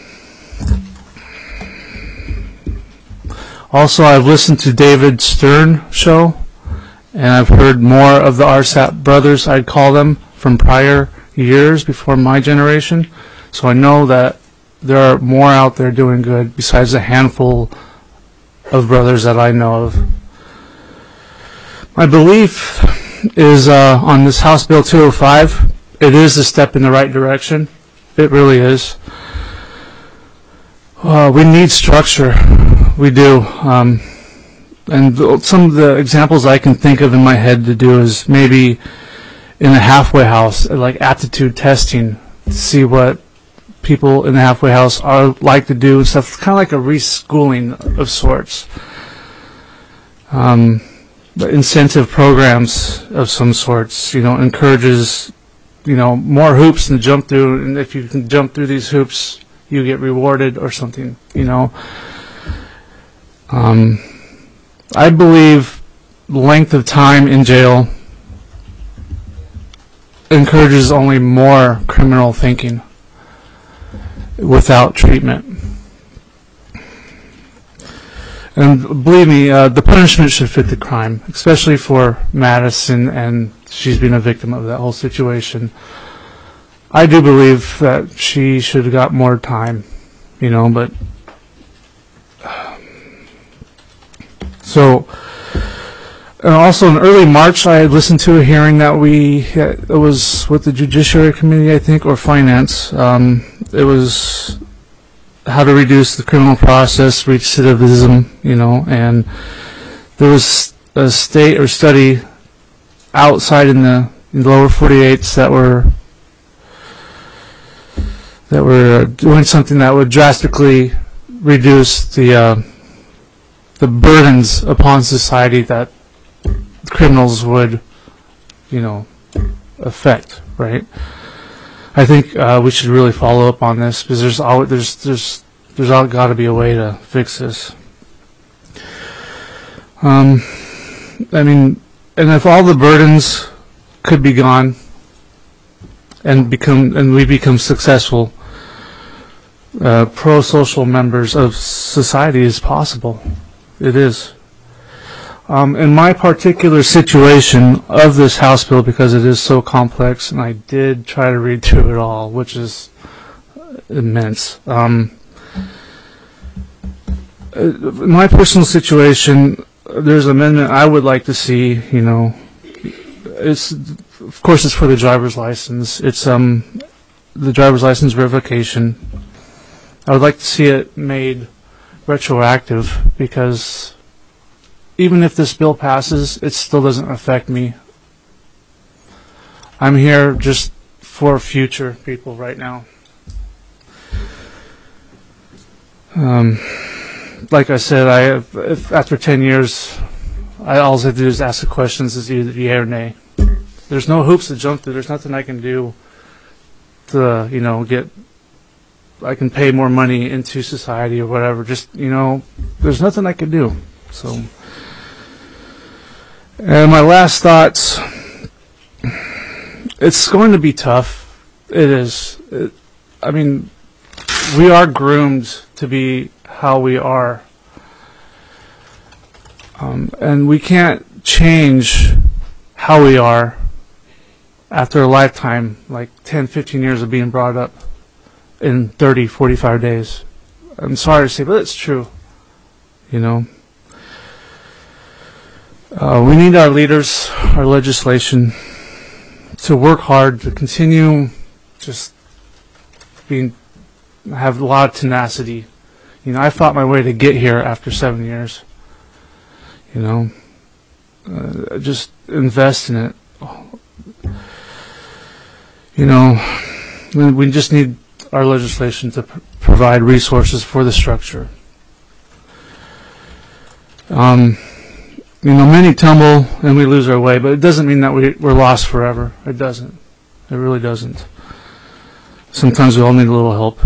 Also, I've listened to David Stern show, and I've heard more of the R S A T brothers, I'd call them, from prior years before my generation. So I know that there are more out there doing good besides a handful of brothers that I know of. My belief is uh, on this House Bill two oh five, it is a step in the right direction. It really is. Uh, we need structure. We do. Um, and th- some of the examples I can think of in my head to do is maybe in a halfway house, like aptitude testing, to see what people in the halfway house are like to do and stuff. It's kind of like a reschooling of sorts. Um, but incentive programs of some sorts, you know, encourages, you know, more hoops to jump through. And if you can jump through these hoops, you get rewarded or something, you know. Um, I believe length of time in jail encourages only more criminal thinking without treatment. And believe me, uh, the punishment should fit the crime, especially for Madison, and she's been a victim of that whole situation. I do believe that she should have got more time, you know, but so, and also in early March, I had listened to a hearing that we, it was with the Judiciary Committee, I think, or Finance. Um, it was how to reduce the criminal process, recidivism, you know, and there was a state or study outside in the, in the lower forty-eights that were that were doing something that would drastically reduce the uh, the burdens upon society that criminals would, you know, affect. Right? I think uh, we should really follow up on this because there's always there's there's there's got to be a way to fix this. Um, I mean, and if all the burdens could be gone and become and we become successful uh, pro-social members of society is possible. It is. Um, in my particular situation of this House bill, because it is so complex, and I did try to read through it all, which is immense. Um, in my personal situation, there's an amendment I would like to see. You know, it's of course it's for the driver's license. It's um the driver's license verification. I would like to see it made retroactive because even if this bill passes, it still doesn't affect me. I'm here just for future people right now. Um, like I said, I have, if after ten years, I all I have to do is ask the questions: is either yea or nay. There's no hoops to jump through. There's nothing I can do to, you know, get. I can pay more money into society or whatever. Just, you know, there's nothing I can do. So, and my last thoughts. It's going to be tough. It is. It, I mean, we are groomed to be how we are. Um, and we can't change how we are after a lifetime, like ten, fifteen years of being brought up in thirty, forty-five days. I'm sorry to say, but it's true. You know. Uh, we need our leaders, our legislation, to work hard, to continue just being, have a lot of tenacity. You know, I fought my way to get here after seven years. You know, uh, just invest in it. You know, we just need our legislation to pr- provide resources for the structure. Um, you know, many tumble and we lose our way, but it doesn't mean that we, we're lost forever. It doesn't. It really doesn't. Sometimes we all need a little help.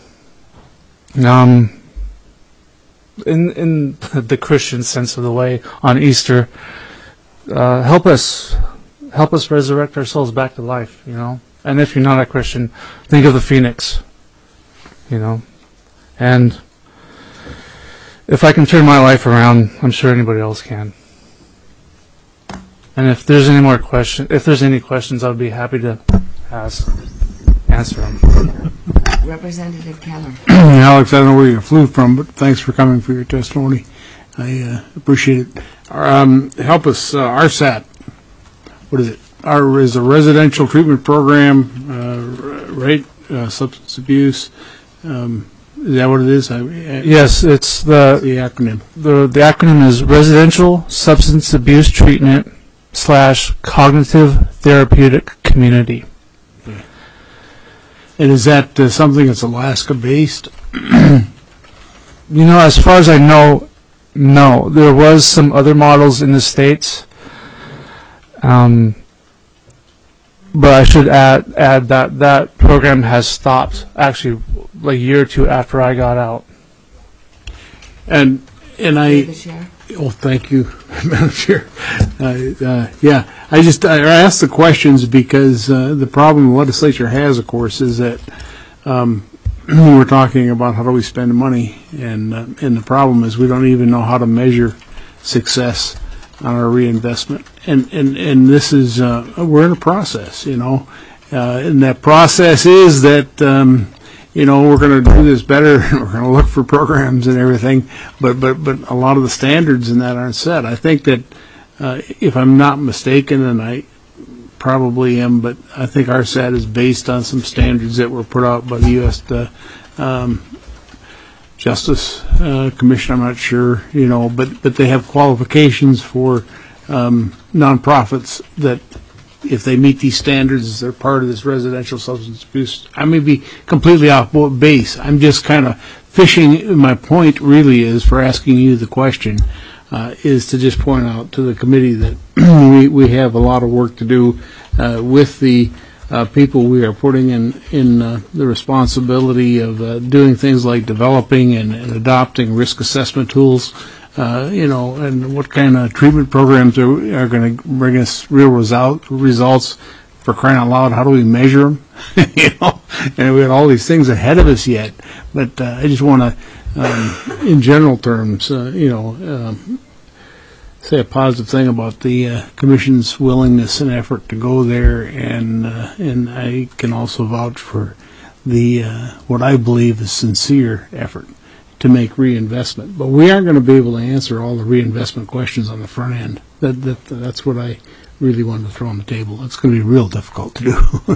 Um, in in the Christian sense of the way, on Easter, uh, help us, help us resurrect our souls back to life. You know, and if you're not a Christian, think of the phoenix. You know, and if I can turn my life around, I'm sure anybody else can. And if there's any more questions, if there's any questions, I'd be happy to ask, answer them. Representative Keller. Alex, I don't know where you flew from, but thanks for coming for your testimony. I uh, appreciate it. Um, help us, uh, R S A T. What is it? Our is a residential treatment program, uh, right? Uh, substance abuse. Um, is that what it is? I, I, yes, it's the the acronym. The the acronym is Residential Substance Abuse Treatment slash Cognitive Therapeutic Community. Okay. And is that uh, something that's Alaska-based? You know, as far as I know, no. There was some other models in the States. Um, but I should add add that that program has stopped actually like a year or two after I got out. And and I oh thank you, Madam Chair. Uh, uh, yeah, I just I asked the questions because uh, the problem the legislature has, of course, is that um, we're talking about how do we spend money, and uh, and the problem is we don't even know how to measure success on our reinvestment, and and and this is uh, we're in a process, you know, uh, and that process is that, um, you know, we're going to do this better, and we're going to look for programs and everything, but, but, but a lot of the standards in that aren't set. I think that, uh, if I'm not mistaken, and I probably am, but I think our set is based on some standards that were put out by the U S Uh, um, Justice uh, Commission, I'm not sure, you know, but, but they have qualifications for um, nonprofits that if they meet these standards, they're part of this residential substance abuse. I may be completely off base. I'm just kind of fishing. My point really is for asking you the question uh, is to just point out to the committee that we, we have a lot of work to do uh, with the Uh, people we are putting in in uh, the responsibility of uh, doing things like developing and, and adopting risk assessment tools, uh, you know, and what kind of treatment programs are, are going to bring us real result, results. For crying out loud, how do we measure them? You know, and we got all these things ahead of us yet. But uh, I just want to, um, in general terms, uh, you know. Um, say a positive thing about the uh, Commission's willingness and effort to go there, and uh, and I can also vouch for the uh, what I believe is sincere effort to make reinvestment. But we aren't going to be able to answer all the reinvestment questions on the front end. That that that's what I really wanted to throw on the table. It's going to be real difficult to do.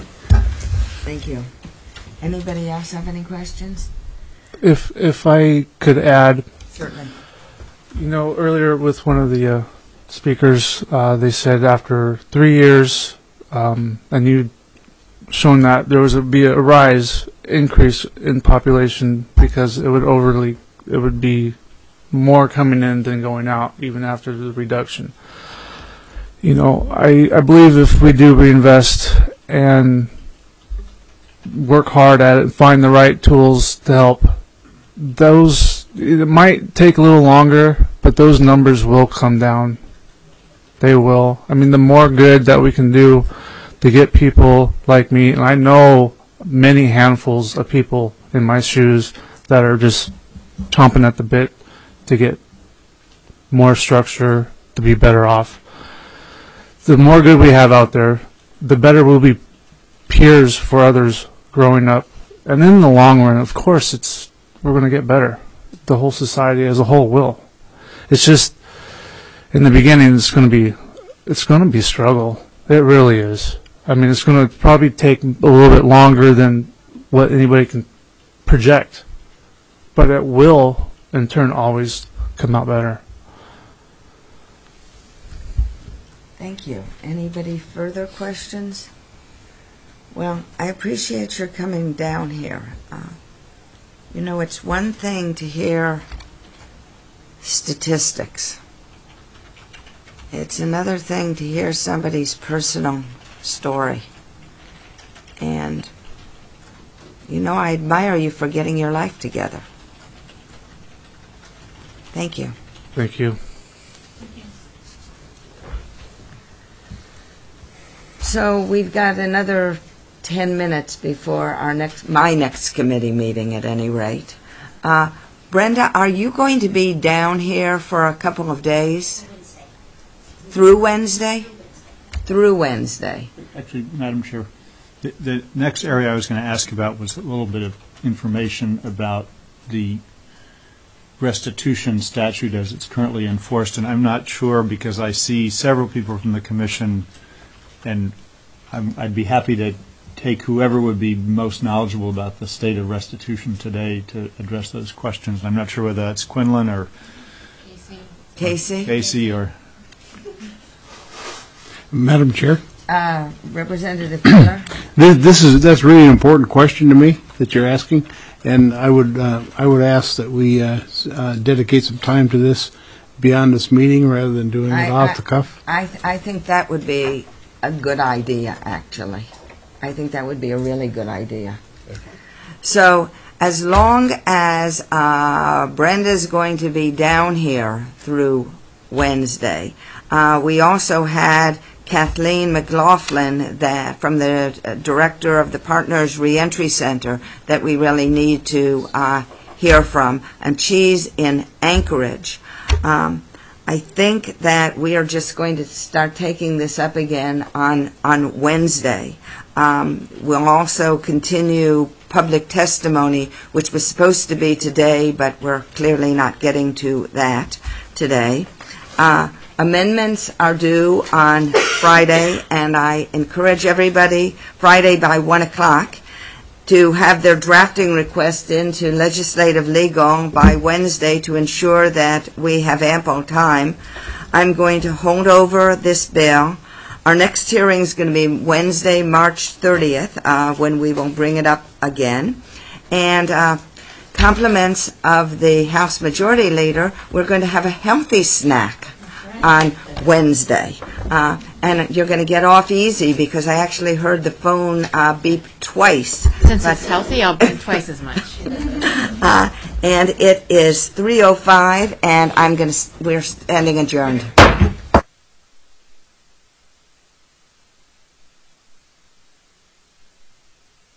Thank you. Anybody else have any questions? If if I could add. Certainly. You know, earlier with one of the uh, speakers, uh, they said after three years, um, and you'd shown that there was a, be a rise, increase in population because it would overly, it would be more coming in than going out, even after the reduction. You know, I, I believe if we do reinvest and work hard at it and find the right tools to help, those, it might take a little longer, but those numbers will come down. They will. I mean, the more good that we can do to get people like me, and I know many handfuls of people in my shoes that are just chomping at the bit to get more structure, to be better off. The more good we have out there, the better we'll be peers for others growing up. And in the long run, of course, it's we're going to get better. The whole society as a whole will. It's just, in the beginning, it's going to be, it's going to be a struggle. It really is. I mean, it's going to probably take a little bit longer than what anybody can project. But it will, in turn, always come out better. Thank you. Anybody further questions? Well, I appreciate your coming down here. Uh, You know, it's one thing to hear statistics. It's another thing to hear somebody's personal story. And, you know, I admire you for getting your life together. Thank you. Thank you. So we've got another ten minutes before our next, my next committee meeting at any rate. Uh, Brenda, are you going to be down here for a couple of days? Wednesday. Through Wednesday? Through Wednesday. Actually, Madam Chair, the, the next area I was going to ask about was a little bit of information about the restitution statute as it's currently enforced, and I'm not sure because I see several people from the Commission, and I'm, I'd be happy to take whoever would be most knowledgeable about the state of restitution today to address those questions. I'm not sure whether that's Quinlan or Casey. Casey. Casey or Madam Chair. Uh, Representative Miller. This, this is that's really an important question to me that you're asking, and I would uh, I would ask that we uh, uh, dedicate some time to this beyond this meeting rather than doing it I, off I, the cuff. I th- I think that would be a good idea, actually. I think that would be a really good idea. So as long as uh, Brenda's going to be down here through Wednesday, uh, we also had Kathleen McLaughlin that, from the uh, director of the Partners Reentry Center that we really need to uh, hear from, and she's in Anchorage. Um, I think that we are just going to start taking this up again on, on Wednesday. Um, We'll also continue public testimony, which was supposed to be today, but we're clearly not getting to that today. Uh, Amendments are due on Friday, and I encourage everybody, Friday by one o'clock, to have their drafting request into legislative legal by Wednesday to ensure that we have ample time. I'm going to hold over this bill. Our next hearing is going to be Wednesday, March thirtieth, uh, when we will bring it up again. And uh, compliments of the House Majority Leader, we're going to have a healthy snack on Wednesday. Uh, and you're going to get off easy because I actually heard the phone uh, beep twice. Since it's healthy, I'll bring twice as much. Uh, and it is three oh five, and I'm going to, we're standing adjourned.